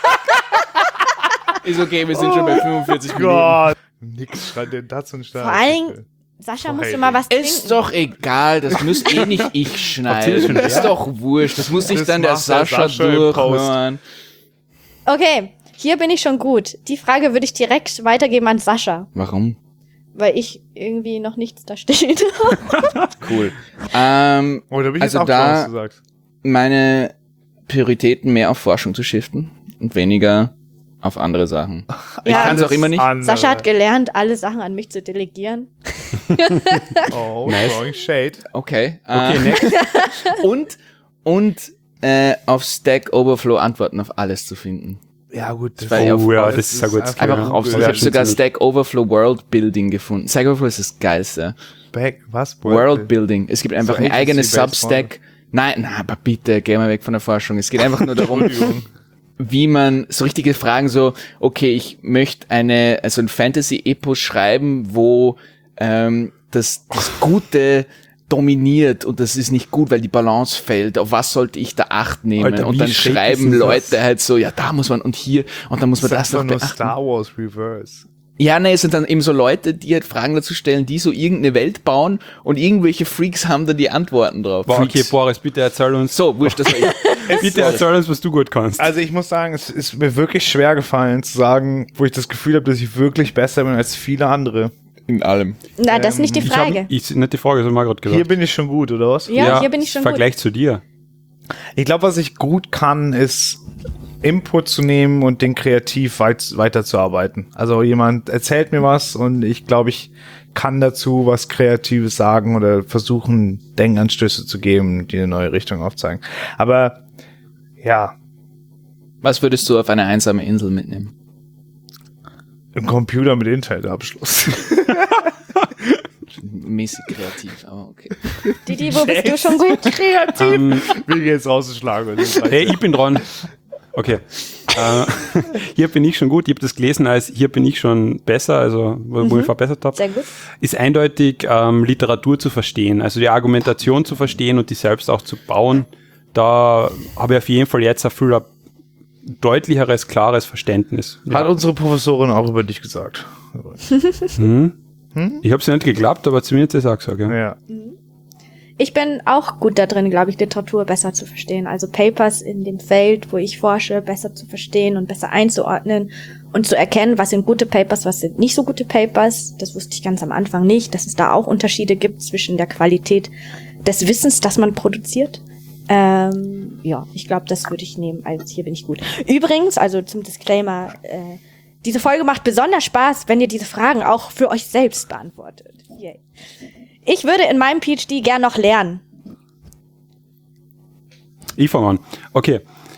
Ist okay, wir sind schon bei 45 Minuten. Gott. Nix schreibt denn dazu ein Vor allem, Sascha, musst du mal was Ist trinken. doch egal, das muss eh nicht ich schneiden. Das ist doch wurscht. Das muss sich Das dann der macht der Sascha Sascha im durchhören. Okay, hier bin ich schon gut. Die Frage würde ich direkt weitergeben an Sascha, Warum? weil ich irgendwie noch nichts da steht. Cool. Oh, da bin ich Also jetzt auch da- schon, was du sagst. Meine Prioritäten mehr auf Forschung zu shiften und weniger auf andere Sachen. Ich Ja, kann es auch immer nicht. Sascha hat gelernt, alle Sachen an mich zu delegieren. Oh, Nice. throwing shade. Okay. Okay, next. und auf Stack Overflow Antworten auf alles zu finden. Ja, gut. Das Weil auf- ja, das ist ein gutes einfach Einfach auf, Google. ich habe sogar stimmt. Stack Overflow World Building gefunden. Stack Overflow ist das Geilste. Was? World Building. Es gibt einfach So ein eigenes agency-based Substack. Nein, aber bitte, geh mal weg von der Forschung. Es geht einfach nur darum, Entschuldigung. wie man so richtige Fragen so, okay, ich möchte ein Fantasy-Epos schreiben, wo das Gute dominiert und das ist nicht gut, weil die Balance fällt. Auf was sollte ich da Acht nehmen? Alter, und dann schreiben Leute halt so, ja, da muss man und hier und dann muss man das noch beachten. Star Wars Reverse. Ja, nee, es sind dann eben so Leute, die halt Fragen dazu stellen, die so irgendeine Welt bauen und irgendwelche Freaks haben da die Antworten drauf. Boah, okay, Boris, bitte erzähl uns. So, wurscht, das war ich. Bitte erzähl uns, was du gut kannst. Also ich muss sagen, es ist mir wirklich schwer gefallen zu sagen, wo ich das Gefühl habe, dass ich wirklich besser bin als viele andere. In allem. Na, das ist nicht die Frage. Nicht die Frage, das hat Margot gesagt. Hier bin ich schon gut, oder was? Ja, hier bin ich schon gut. Vergleich zu dir. Ich glaube, was ich gut kann, ist Input zu nehmen und den kreativ weiterzuarbeiten. Also jemand erzählt mir was und ich glaube, ich kann dazu was Kreatives sagen oder versuchen, Denkanstöße zu geben, die eine neue Richtung aufzeigen. Aber ja. Was würdest du auf eine einsame Insel mitnehmen? Ein Computer mit Internetabschluss. Mäßig kreativ, aber okay. Didi, wo bist du schon gut? Kreativ. Will ich jetzt rausschlagen. Hey, ich bin dran. Okay. Hier bin ich schon gut. Ich habe das gelesen als hier bin ich schon besser, also wo ich verbessert habe. Sehr gut. Ist eindeutig Literatur zu verstehen, also die Argumentation zu verstehen und die selbst auch zu bauen. Da habe ich auf jeden Fall jetzt ein viel deutlicheres, klares Verständnis. Hat unsere Professorin auch über dich gesagt. Ich habe es nicht geglaubt, aber zumindest ist es auch gesagt. Ja. Ja. Ich bin auch gut da drin, glaube ich, Literatur besser zu verstehen. Also Papers in dem Feld, wo ich forsche, besser zu verstehen und besser einzuordnen und zu erkennen, was sind gute Papers, was sind nicht so gute Papers. Das wusste ich ganz am Anfang nicht, dass es da auch Unterschiede gibt zwischen der Qualität des Wissens, das man produziert. Ja, ich glaube, das würde ich nehmen, als hier bin ich gut. Übrigens, also zum Disclaimer, diese Folge macht besonders Spaß, wenn ihr diese Fragen auch für euch selbst beantwortet. Yay. Ich würde in meinem PhD gern noch lernen. Ich fange an. Okay.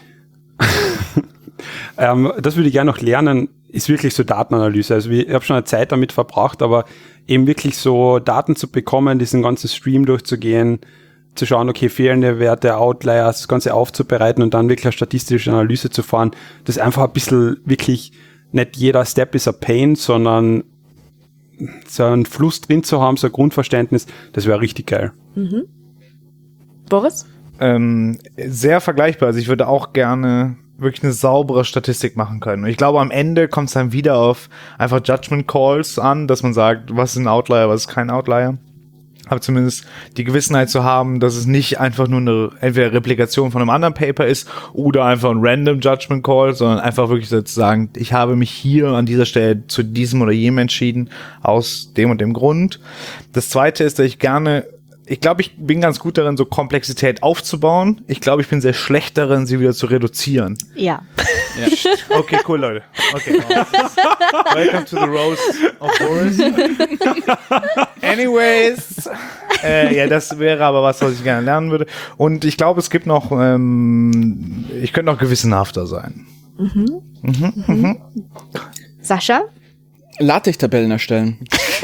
Das würde ich gerne noch lernen, ist wirklich so Datenanalyse. Also ich habe schon eine Zeit damit verbracht, aber eben wirklich so Daten zu bekommen, diesen ganzen Stream durchzugehen, zu schauen, okay, fehlende Werte, Outliers, das Ganze aufzubereiten und dann wirklich eine statistische Analyse zu fahren. Das ist einfach ein bisschen wirklich, nicht jeder Step ist ein Pain, sondern so einen Fluss drin zu haben, so ein Grundverständnis, das wäre richtig geil. Mhm. Boris? Sehr vergleichbar. Also ich würde auch gerne wirklich eine saubere Statistik machen können. Und ich glaube, am Ende kommt es dann wieder auf einfach Judgment Calls an, dass man sagt, was ist ein Outlier, was ist kein Outlier. Aber zumindest die Gewissenheit zu haben, dass es nicht einfach nur eine entweder Replikation von einem anderen Paper ist oder einfach ein random Judgment Call, sondern einfach wirklich so zu sagen, ich habe mich hier an dieser Stelle zu diesem oder jenem entschieden, aus dem und dem Grund. Das Zweite ist, dass ich glaube, ich bin ganz gut darin, so Komplexität aufzubauen. Ich glaube, ich bin sehr schlecht darin, sie wieder zu reduzieren. Ja. Okay, cool, Leute. Okay. Welcome to the roast of Boris. Anyways. Ja, das wäre aber was ich gerne lernen würde. Und ich glaube, es gibt noch, ich könnte noch gewissenhafter sein. Sascha? LaTeX-Tabellen erstellen.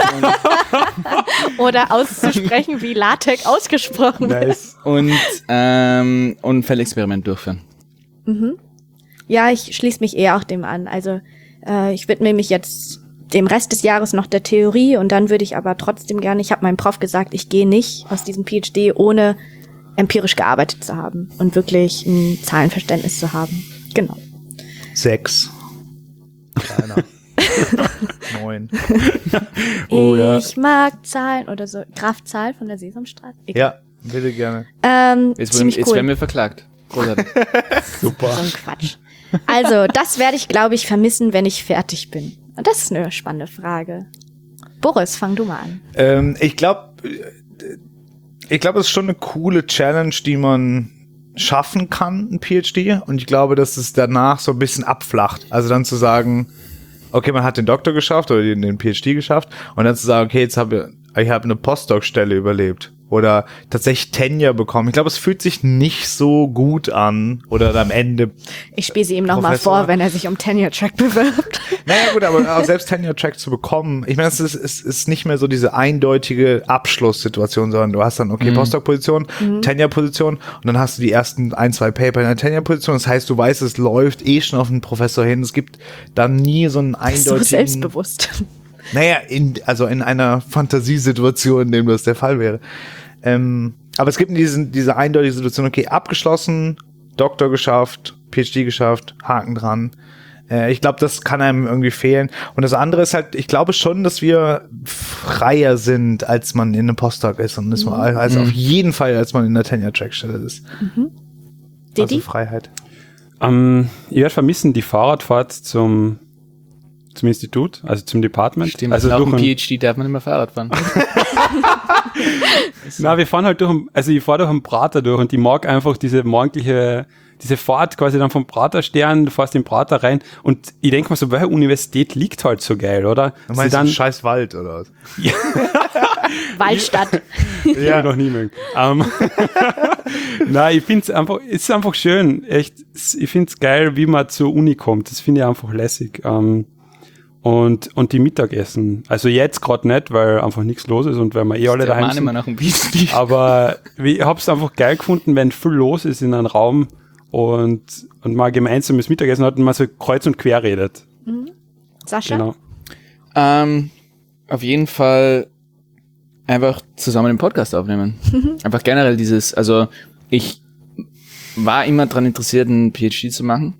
Oder auszusprechen, wie LaTeX ausgesprochen wird. Nice. Und Fellexperiment durchführen. Ja, ich schließe mich eher auch dem an. Also ich widme mich jetzt dem Rest des Jahres noch der Theorie und dann würde ich aber trotzdem gerne, ich habe meinem Prof gesagt, ich gehe nicht aus diesem PhD, ohne empirisch gearbeitet zu haben und wirklich ein Zahlenverständnis zu haben. Genau. 6. Kleiner. 9. Oh, ja. Ich mag Zahlen oder so. Graf-Zahl von der Sesamstraße. Ja, bitte gerne. Jetzt Ziemlich cool. werden wir verklagt. Großartig. Super. So ein Quatsch. Also, das werde ich, glaube ich, vermissen, wenn ich fertig bin. Und das ist eine spannende Frage. Boris, fang du mal an. Ich glaube, es ist schon eine coole Challenge, die man schaffen kann, ein PhD. Und ich glaube, dass es danach so ein bisschen abflacht. Also dann zu sagen, okay, man hat den Doktor geschafft oder den PhD geschafft. Und dann zu sagen, okay, jetzt habe ich eine Postdoc-Stelle überlebt. Oder tatsächlich Tenure bekommen. Ich glaube, es fühlt sich nicht so gut an. Oder am Ende. Ich spiele sie ihm nochmal vor, wenn er sich um Tenure-Track bewirbt. Naja gut, aber auch selbst Tenure-Track zu bekommen, ich meine, es ist nicht mehr so diese eindeutige Abschlusssituation, sondern du hast dann, okay, Postdoc-Position, Tenure-Position und dann hast du die ersten 1-2 Paper in der Tenure-Position. Das heißt, du weißt, es läuft schon auf den Professor hin. Es gibt dann nie so einen eindeutigen... So selbstbewusst. Naja, in einer Fantasiesituation, in dem das der Fall wäre. Aber es gibt diese eindeutige Situation, okay, abgeschlossen, Doktor geschafft, PhD geschafft, Haken dran. Ich glaube, das kann einem irgendwie fehlen. Und das andere ist halt, ich glaube schon, dass wir freier sind, als man in einem Postdoc ist. Und das also auf jeden Fall, als man in der Tenure-Track-Stelle ist. Didi? Also Freiheit. Ich werde vermissen die Fahrradfahrt zum Institut, also zum Department. Stimmt, also nach durch dem PhD darf man nicht mehr Fahrrad fahren. Na, wir fahren halt ich fahre durch den Prater durch und ich mag einfach diese Fahrt quasi dann vom Praterstern, du fährst in den Prater rein und ich denke mir so, welche Universität liegt halt so geil, oder? Du meinst dann scheiß Wald, oder was? Waldstadt. Ja, noch nie mögen. Nein, ich finde es ist einfach schön, echt, ich finde es geil, wie man zur Uni kommt, das finde ich einfach lässig. Und die Mittagessen. Also jetzt gerade nicht, weil einfach nichts los ist und weil wir alle daheim sind. Nach dem PhD. Aber ich habe es einfach geil gefunden, wenn viel los ist in einem Raum und man gemeinsames Mittagessen hat und man so kreuz und quer redet. Sascha? Genau. Auf jeden Fall einfach zusammen den Podcast aufnehmen. Einfach generell also ich war immer daran interessiert, einen PhD zu machen.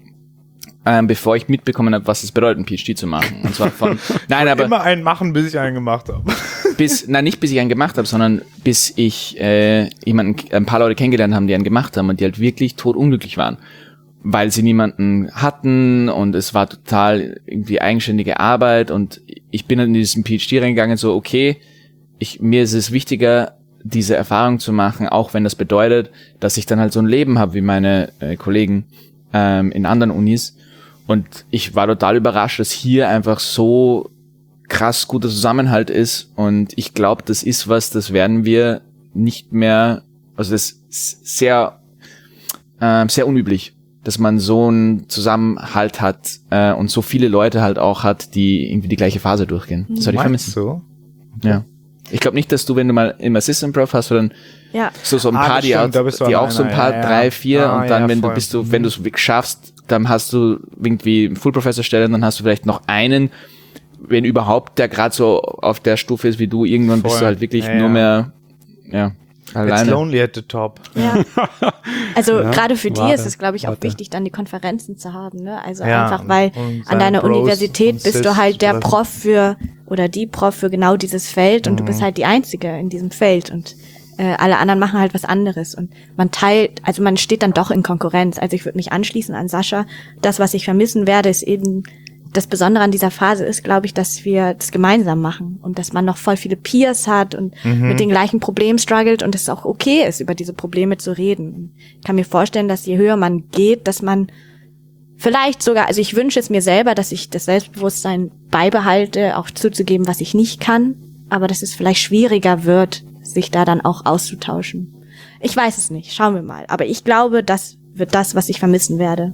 Bevor ich mitbekommen habe, was es bedeutet, einen PhD zu machen. Und zwar immer einen machen, bis ich einen gemacht habe. Nicht bis ich einen gemacht habe, sondern bis ich ein paar Leute kennengelernt haben, die einen gemacht haben und die halt wirklich totunglücklich waren. Weil sie niemanden hatten und es war total irgendwie eigenständige Arbeit und ich bin in diesen PhD reingegangen, so okay, mir ist es wichtiger, diese Erfahrung zu machen, auch wenn das bedeutet, dass ich dann halt so ein Leben habe wie meine Kollegen in anderen Unis. Und ich war total überrascht, dass hier einfach so krass guter Zusammenhalt ist. Und ich glaube, das ist das werden wir nicht mehr, also das ist sehr, sehr unüblich, dass man so einen Zusammenhalt hat und so viele Leute halt auch hat, die irgendwie die gleiche Phase durchgehen. Das soll ich vermissen. So? Ja. Ich glaube nicht, dass du, wenn du mal im Assistant Prof hast, dann so ein paar, die auch so ein paar 3, 4 und dann, wenn du es schaffst, dann hast du irgendwie Full Professor Stelle, dann hast du vielleicht noch einen, wenn überhaupt, der gerade so auf der Stufe ist wie du, irgendwann bist du halt wirklich nur mehr, alleine. It's lonely at the top. Ja. Also gerade für die ist es, glaube ich, auch wichtig, dann die Konferenzen zu haben. Ne? Also einfach, weil an deiner Universität bist du halt der Prof für genau dieses Feld und du bist halt die Einzige in diesem Feld und alle anderen machen halt was anderes und man steht dann doch in Konkurrenz. Also ich würde mich anschließen an Sascha. Das, was ich vermissen werde, ist eben das Besondere an dieser Phase ist, glaube ich, dass wir das gemeinsam machen und dass man noch voll viele Peers hat und mit den gleichen Problemen struggelt und es auch okay ist, über diese Probleme zu reden. Ich kann mir vorstellen, dass je höher man geht, dass man vielleicht sogar, also ich wünsche es mir selber, dass ich das Selbstbewusstsein beibehalte, auch zuzugeben, was ich nicht kann, aber dass es vielleicht schwieriger wird, sich da dann auch auszutauschen. Ich weiß es nicht, schauen wir mal. Aber ich glaube, das wird das, was ich vermissen werde.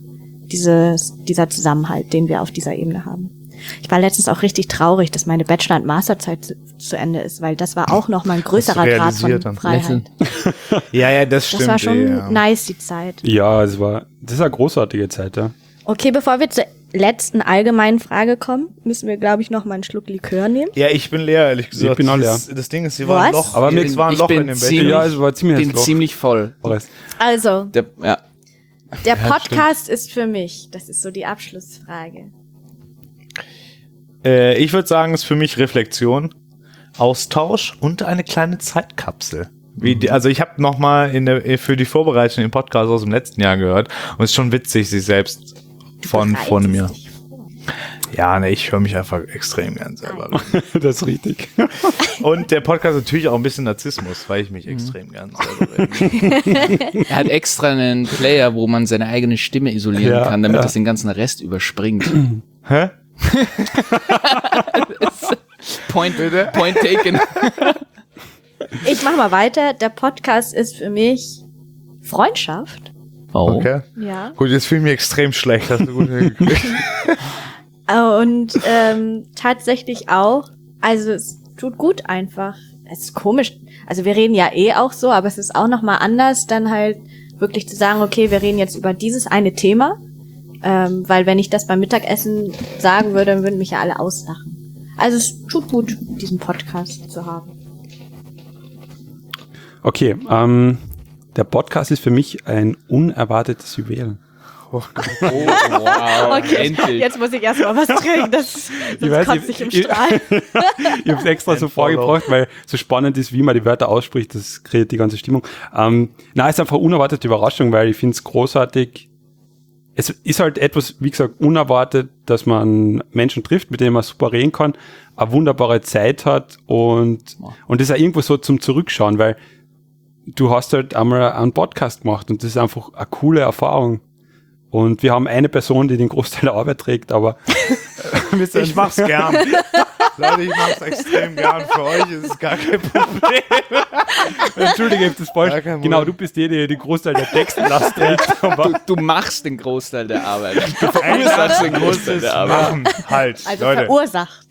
Dieser Zusammenhalt, den wir auf dieser Ebene haben. Ich war letztens auch richtig traurig, dass meine Bachelor- und Masterzeit zu Ende ist, weil das war auch nochmal ein größerer Grad von Freiheit. Ja, das stimmt. Das war schon nice, die Zeit. Ja, das ist eine großartige Zeit, ja. Okay, bevor wir zur letzten allgemeinen Frage kommen, müssen wir, glaube ich, noch mal einen Schluck Likör nehmen. Ja, ich bin leer, ehrlich gesagt. Ich bin auch leer. Das Ding ist, hier war ein Loch. Aber es war ein Loch in dem Becher. Ja, es war ziemlich Loch. Ziemlich voll. Also, der Podcast stimmt. ist für mich. Das ist so die Abschlussfrage. Ich würde sagen, es ist für mich Reflexion, Austausch und eine kleine Zeitkapsel. Also ich habe nochmal für die Vorbereitung den Podcast aus dem letzten Jahr gehört und es ist schon witzig, sich selbst von einem Jahr. Ja, ich höre mich einfach extrem gern selber. Das ist richtig. Und der Podcast natürlich auch ein bisschen Narzissmus, weil ich mich extrem gern selber rede. Er hat extra einen Player, wo man seine eigene Stimme isolieren kann, damit das den ganzen Rest überspringt. Hä? Point taken. Ich mach mal weiter. Der Podcast ist für mich Freundschaft. Oh. Okay. Ja. Gut, jetzt fühle ich mich extrem schlecht. Hast du gut hingekriegt. Und tatsächlich auch, also es tut gut einfach. Es ist komisch. Also wir reden ja auch so, aber es ist auch nochmal anders, dann halt wirklich zu sagen, okay, wir reden jetzt über dieses eine Thema. Weil wenn ich das beim Mittagessen sagen würde, dann würden mich ja alle auslachen. Also es tut gut, diesen Podcast zu haben. Okay, der Podcast ist für mich ein unerwartetes Juwel. Oh Gott. Oh, wow. Okay, Endlich. jetzt muss ich erstmal was trinken, das kotzt sich im Strahl. Ich habe es extra so vorgebracht, weil so spannend ist, wie man die Wörter ausspricht, das kreiert die ganze Stimmung. Es ist einfach eine unerwartete Überraschung, weil ich finde es großartig. Es ist halt etwas, wie gesagt, unerwartet, dass man Menschen trifft, mit denen man super reden kann, eine wunderbare Zeit hat und das ist auch irgendwo so zum Zurückschauen, weil du hast halt einmal einen Podcast gemacht und das ist einfach eine coole Erfahrung. Und wir haben eine Person, die den Großteil der Arbeit trägt, aber ich mach's gern. Leute, ich mach's extrem gern. Für euch ist es gar kein Problem. Entschuldige, ich hab das falsch. Genau, du bist die den Großteil der Textlast trägt. Du machst den Großteil der Arbeit. Du verursachst den Großteil der Arbeit. Halt, Also Leute. verursacht.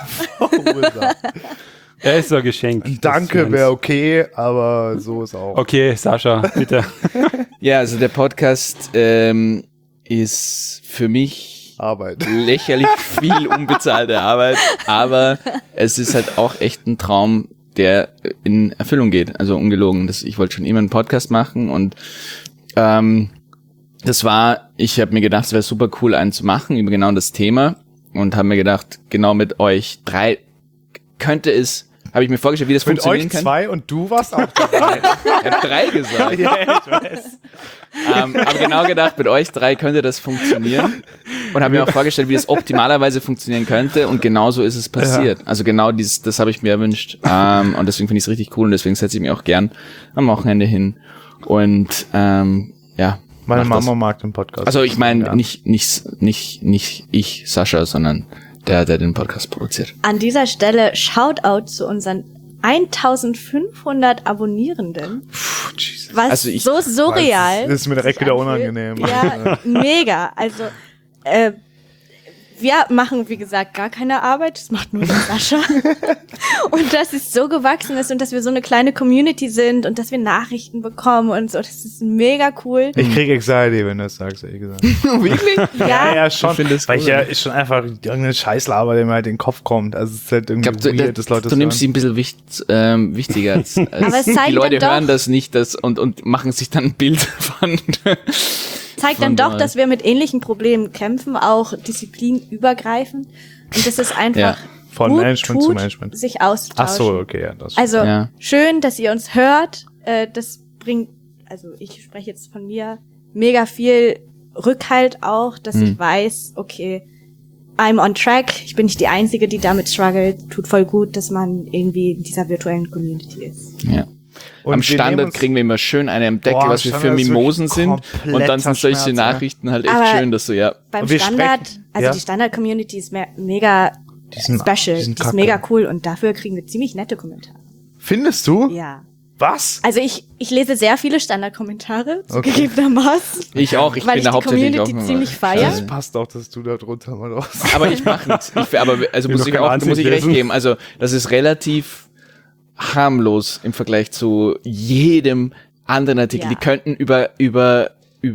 Er ist so ein Geschenk. Danke wäre okay, aber so ist auch. Okay, Sascha, bitte. Ja, also der Podcast ist für mich Arbeit. Lächerlich viel unbezahlte Arbeit, aber es ist halt auch echt ein Traum, der in Erfüllung geht. Also ungelogen. Ich wollte schon immer einen Podcast machen und ich habe mir gedacht, es wäre super cool, einen zu machen über genau das Thema und habe mir gedacht, genau mit euch 3 habe ich mir vorgestellt, wie das mit funktionieren euch kann. 2 und du warst auch dabei. Ich habe 3 gesagt. Ja, ich weiß. Aber genau gedacht, mit euch 3 könnte das funktionieren und habe mir auch vorgestellt, wie das optimalerweise funktionieren könnte und genauso ist es passiert. Ja. Also genau das habe ich mir erwünscht und deswegen finde ich es richtig cool und deswegen setze ich mich auch gern am Wochenende hin und Meine Mama mag den Podcast. Also ich meine nicht ich, Sascha, sondern der den Podcast produziert. An dieser Stelle Shoutout zu unseren 1500 Abonnierenden. Puh, Jesus. Was Also so surreal. Das ist mir direkt wieder unangenehm. Ja, mega. Also, wir machen, wie gesagt, gar keine Arbeit. Das macht nur der Sascha. Und dass es so gewachsen ist und dass wir so eine kleine Community sind und dass wir Nachrichten bekommen und so. Das ist mega cool. Ich kriege Anxiety, wenn du das sagst, ehrlich gesagt. Wirklich? Ja, schon. Ich finde das weil cool. ich ja ist schon einfach irgendeine Scheißlaber, die mir halt in den Kopf kommt. Also es ist halt irgendwie weird, dass Leute du nimmst sie ein bisschen wichtiger als Aber es zeigt die Leute dann hören das nicht und machen sich dann ein Bild von zeigt dann doch, dass wir mit ähnlichen Problemen kämpfen, auch disziplinübergreifend. Und das ist einfach von gut Management tut, zu Management. sich auszutauschen. Ach so, okay, ja. Das Also Ja. schön, dass ihr uns hört. Das bringt, also ich spreche jetzt von mir, mega viel Rückhalt auch, dass ich weiß, okay, I'm on track. Ich bin nicht die Einzige, die damit struggelt. Tut voll gut, dass man irgendwie in dieser virtuellen Community ist. Ja. Und Am wir Standard nehmen uns- kriegen wir immer schön eine am Decke, Boah, was wir für Standard ist Mimosen wirklich sind. Und dann kompletter sind solche Schmerz, Nachrichten halt echt Aber schön, dass du Beim Und wir Standard, sprechen- also ja. die Standard-Community ist mega special. Die ist kacke. mega cool und dafür kriegen wir ziemlich nette Kommentare. Findest du? Ja. Was? Also ich lese sehr viele Standard-Kommentare, Okay. zugegebenermaßen. Ich auch, ich weil bin ich da die hauptsächlich auch Community immer- ziemlich feier. Das passt auch, dass du da drunter mal raus. Aber ich mache nichts. Aber also Will muss doch ich kein auch muss ich recht Ansehen geben. Also das ist relativ harmlos im Vergleich zu jedem anderen Artikel. Ja. Die könnten über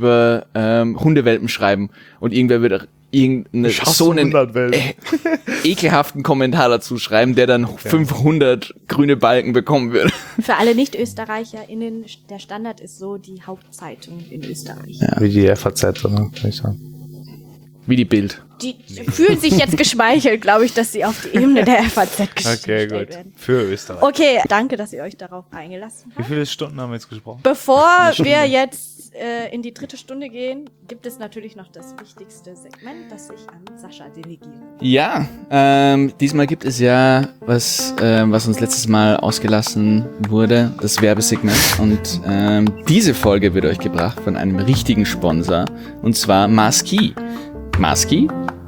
Hundewelpen schreiben und irgendwer wird Schaffst so du einen 100 Welpen? ekelhaften Kommentar dazu schreiben, der dann 500 grüne Balken bekommen wird. Für alle Nicht-ÖsterreicherInnen, der Standard ist so die Hauptzeitung in Österreich. Wie die FAZ, oder? Kann ich sagen. Wie die Bild. Die fühlen sich jetzt geschmeichelt, glaube ich, dass sie auf die Ebene der FAZ Okay, gestellt gut. werden. Für Österreich. Okay, danke, dass ihr euch darauf eingelassen Wie habt. viele Stunden haben wir jetzt gesprochen? Bevor wir jetzt in die 3. Stunde gehen, gibt es natürlich noch das wichtigste Segment, das ich an Sascha delegiere. Ja, diesmal gibt es ja was uns letztes Mal ausgelassen wurde, das Werbesegment. Und diese Folge wird euch gebracht von einem richtigen Sponsor, und zwar Maski. Maski?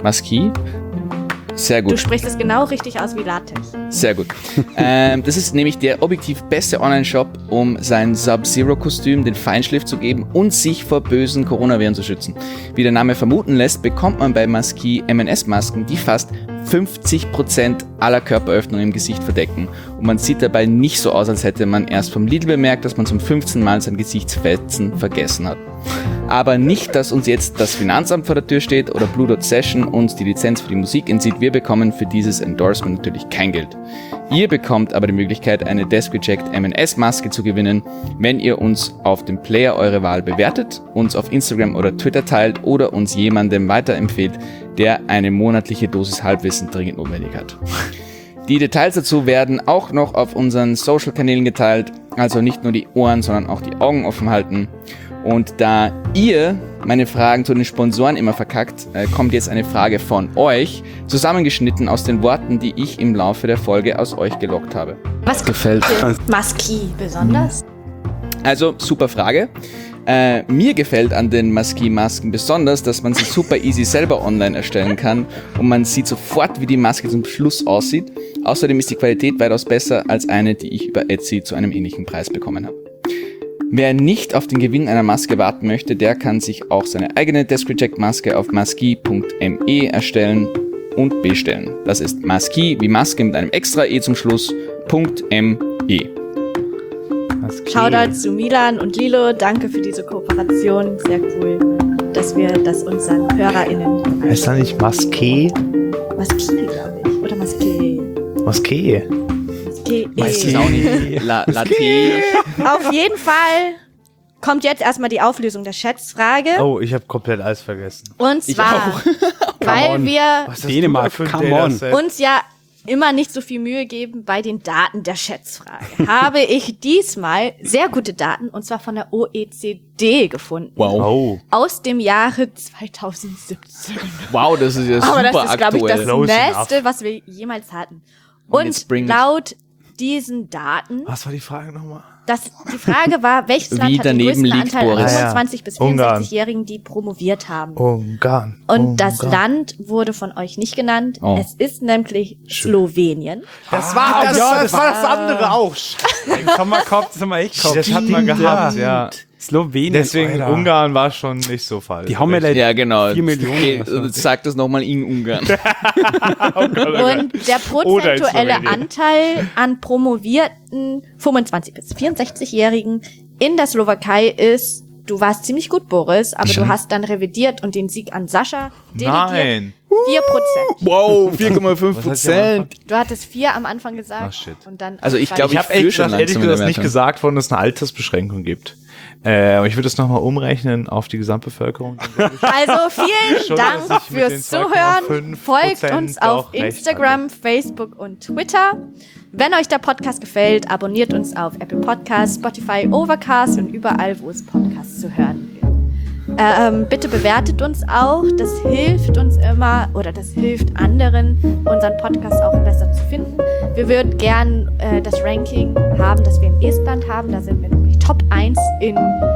Sehr gut. Du sprichst es genau richtig aus wie Latex. Sehr gut. Das ist nämlich der objektiv beste Online-Shop, um sein Sub-Zero-Kostüm den Feinschliff zu geben und sich vor bösen Coronaviren zu schützen. Wie der Name vermuten lässt, bekommt man bei Maski MNS-Masken, die fast 50% aller Körperöffnungen im Gesicht verdecken. Und man sieht dabei nicht so aus, als hätte man erst vom Lidl bemerkt, dass man zum 15. Mal sein Gesichtsfetzen vergessen hat. aber nicht, dass uns jetzt das Finanzamt vor der Tür steht oder Blue Dot Session uns die Lizenz für die Musik entzieht. Wir bekommen für dieses Endorsement natürlich kein Geld. Ihr bekommt aber die Möglichkeit, eine Desk Reject M&S-Maske zu gewinnen, wenn ihr uns auf dem Player eure Wahl bewertet, uns auf Instagram oder Twitter teilt oder uns jemandem weiterempfehlt, der eine monatliche Dosis Halbwissen dringend notwendig hat. Die Details dazu werden auch noch auf unseren Social-Kanälen geteilt, also nicht nur die Ohren, sondern auch die Augen offen halten. Und da ihr meine Fragen zu den Sponsoren immer verkackt, kommt jetzt eine Frage von euch, zusammengeschnitten aus den Worten, die ich im Laufe der Folge aus euch gelockt habe. Was gefällt Maski besonders? Also, super Frage. Mir gefällt an den Maski-Masken besonders, dass man sie super easy selber online erstellen kann und man sieht sofort, wie die Maske zum Schluss aussieht. Außerdem ist die Qualität weitaus besser als eine, die ich über Etsy zu einem ähnlichen Preis bekommen habe. Wer nicht auf den Gewinn einer Maske warten möchte, der kann sich auch seine eigene Desk Reject Maske auf maski.me erstellen und bestellen. Das ist Maski wie Maske mit einem extra E zum Schluss, .me. Shoutout zu Milan und Lilo, danke für diese Kooperation, sehr cool, dass wir das unseren HörerInnen... Heißt da nicht Maske? Maski, glaube ich, oder Maske. Maske. Weiß ich auch nicht. Latte. Auf jeden Fall kommt jetzt erstmal die Auflösung der Schätzfrage. Oh, ich habe komplett alles vergessen. Und zwar, weil wir Dänemark, come on. uns ja immer nicht so viel Mühe geben bei den Daten der Schätzfrage, habe ich diesmal sehr gute Daten, und zwar von der OECD gefunden. Wow. Oh. Aus dem Jahre 2017. Wow, das ist ja super Aber das ist, glaube ich, das aktuell. Nächste, was wir jemals hatten. Und laut diesen Daten, Was war die Frage nochmal? die Frage war, welches Land hat den daneben größten liegt, Anteil an Boris. 25- bis 64-Jährigen, die promoviert haben. Ungarn. Und das Land wurde von euch nicht genannt. Oh. Es ist nämlich Slowenien. Das war das andere auch. Das haben wir gehabt, das haben wir echt gehabt. Das hat man gehabt, ja. Slowenien, Deswegen Alter. Ungarn war schon nicht so falsch. Die haben ja leider Ja, genau. 4 Millionen. Okay, sag das nochmal in Ungarn. Und der Oder in prozentuelle Slowenien. Anteil an promovierten 25- bis 64-Jährigen in der Slowakei ist, du warst ziemlich gut, Boris, aber du hast dann revidiert und den Sieg an Sascha delegiert. Nein. 4%. Wow, Was hat die am 4,5%. Du hattest 4 am Anfang gesagt. Ach, shit. Und dann Also ich glaube, Ich habe ehrlich führe schon gesagt, langsam in der nicht Wertung. gesagt worden, dass es eine Altersbeschränkung gibt. Aber ich würde es nochmal umrechnen auf die Gesamtbevölkerung. Also vielen Schon, Dank dass ich mit fürs den Zuhören. 2,5% Folgt uns auf doch recht Instagram, Facebook und Twitter. Wenn euch der Podcast gefällt, abonniert uns auf Apple Podcasts, Spotify, Overcast und überall, wo es Podcasts zu hören gibt. Bitte bewertet uns auch. Das hilft uns immer, oder das hilft anderen, unseren Podcast auch besser zu finden. Wir würden gern das Ranking haben, das wir in Estland haben. Da sind wir nämlich Top 1 in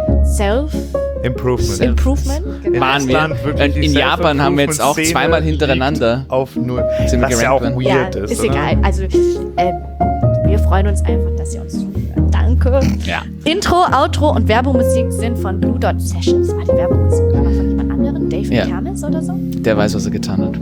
Self-Improvement. Genau. Waren wir. Estland wirklich die In Japan haben wir jetzt auch Self-Improvement-Szene zweimal hintereinander. Auf 0. Sind wir Was ja auch gerankt weird Ja, ist, ist oder? egal. Also wir freuen uns einfach, dass ihr uns zuhört. Danke. Ja. Intro, Outro und Werbemusik sind von Blue Dot Sessions. War die Werbemusik aber von jemand anderen? Dave Ja. Kermes oder so? Der weiß, was er getan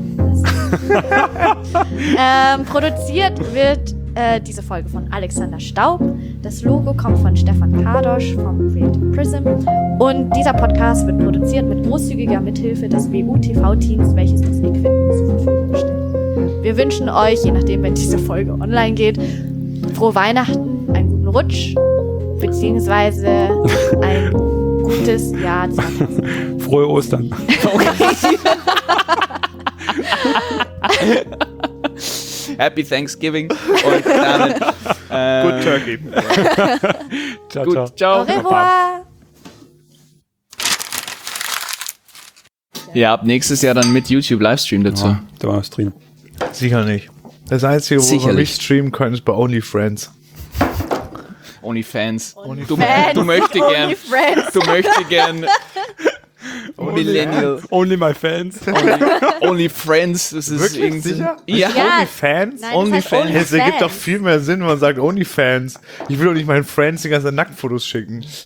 hat. Produziert wird diese Folge von Alexander Staub. Das Logo kommt von Stefan Kardosch vom Creative Prism. Und dieser Podcast wird produziert mit großzügiger Mithilfe des WU-TV-Teams, welches das Equipment zur Verfügung stellt. Wir wünschen euch, je nachdem, wenn diese Folge online geht, frohe Weihnachten, einen guten Rutsch, beziehungsweise ein gutes Jahr 2020. Frohe Ostern. Happy Thanksgiving. Und damit Good Turkey. Ciao, gut, ciao. Au revoir! Ja, ab nächstes Jahr dann mit YouTube Livestream dazu. Ja, da war was drin. Sicher nicht. Das Einzige, wo wir Sicherlich. nicht streamen können, ist bei OnlyFriends. OnlyFans. Du Fans, möchtest gern. OnlyFriends. Du möchtest gern. Millennial. Only my fans. Only Friends. Das ist Wirklich? irgendwie. Sicher? Ja. Ja. OnlyFans? Nein, OnlyFans. das heißt Es ergibt doch OnlyFans. viel mehr Sinn, wenn man sagt OnlyFans. Ich will doch nicht meinen Friends die ganze Zeit Nacktfotos schicken.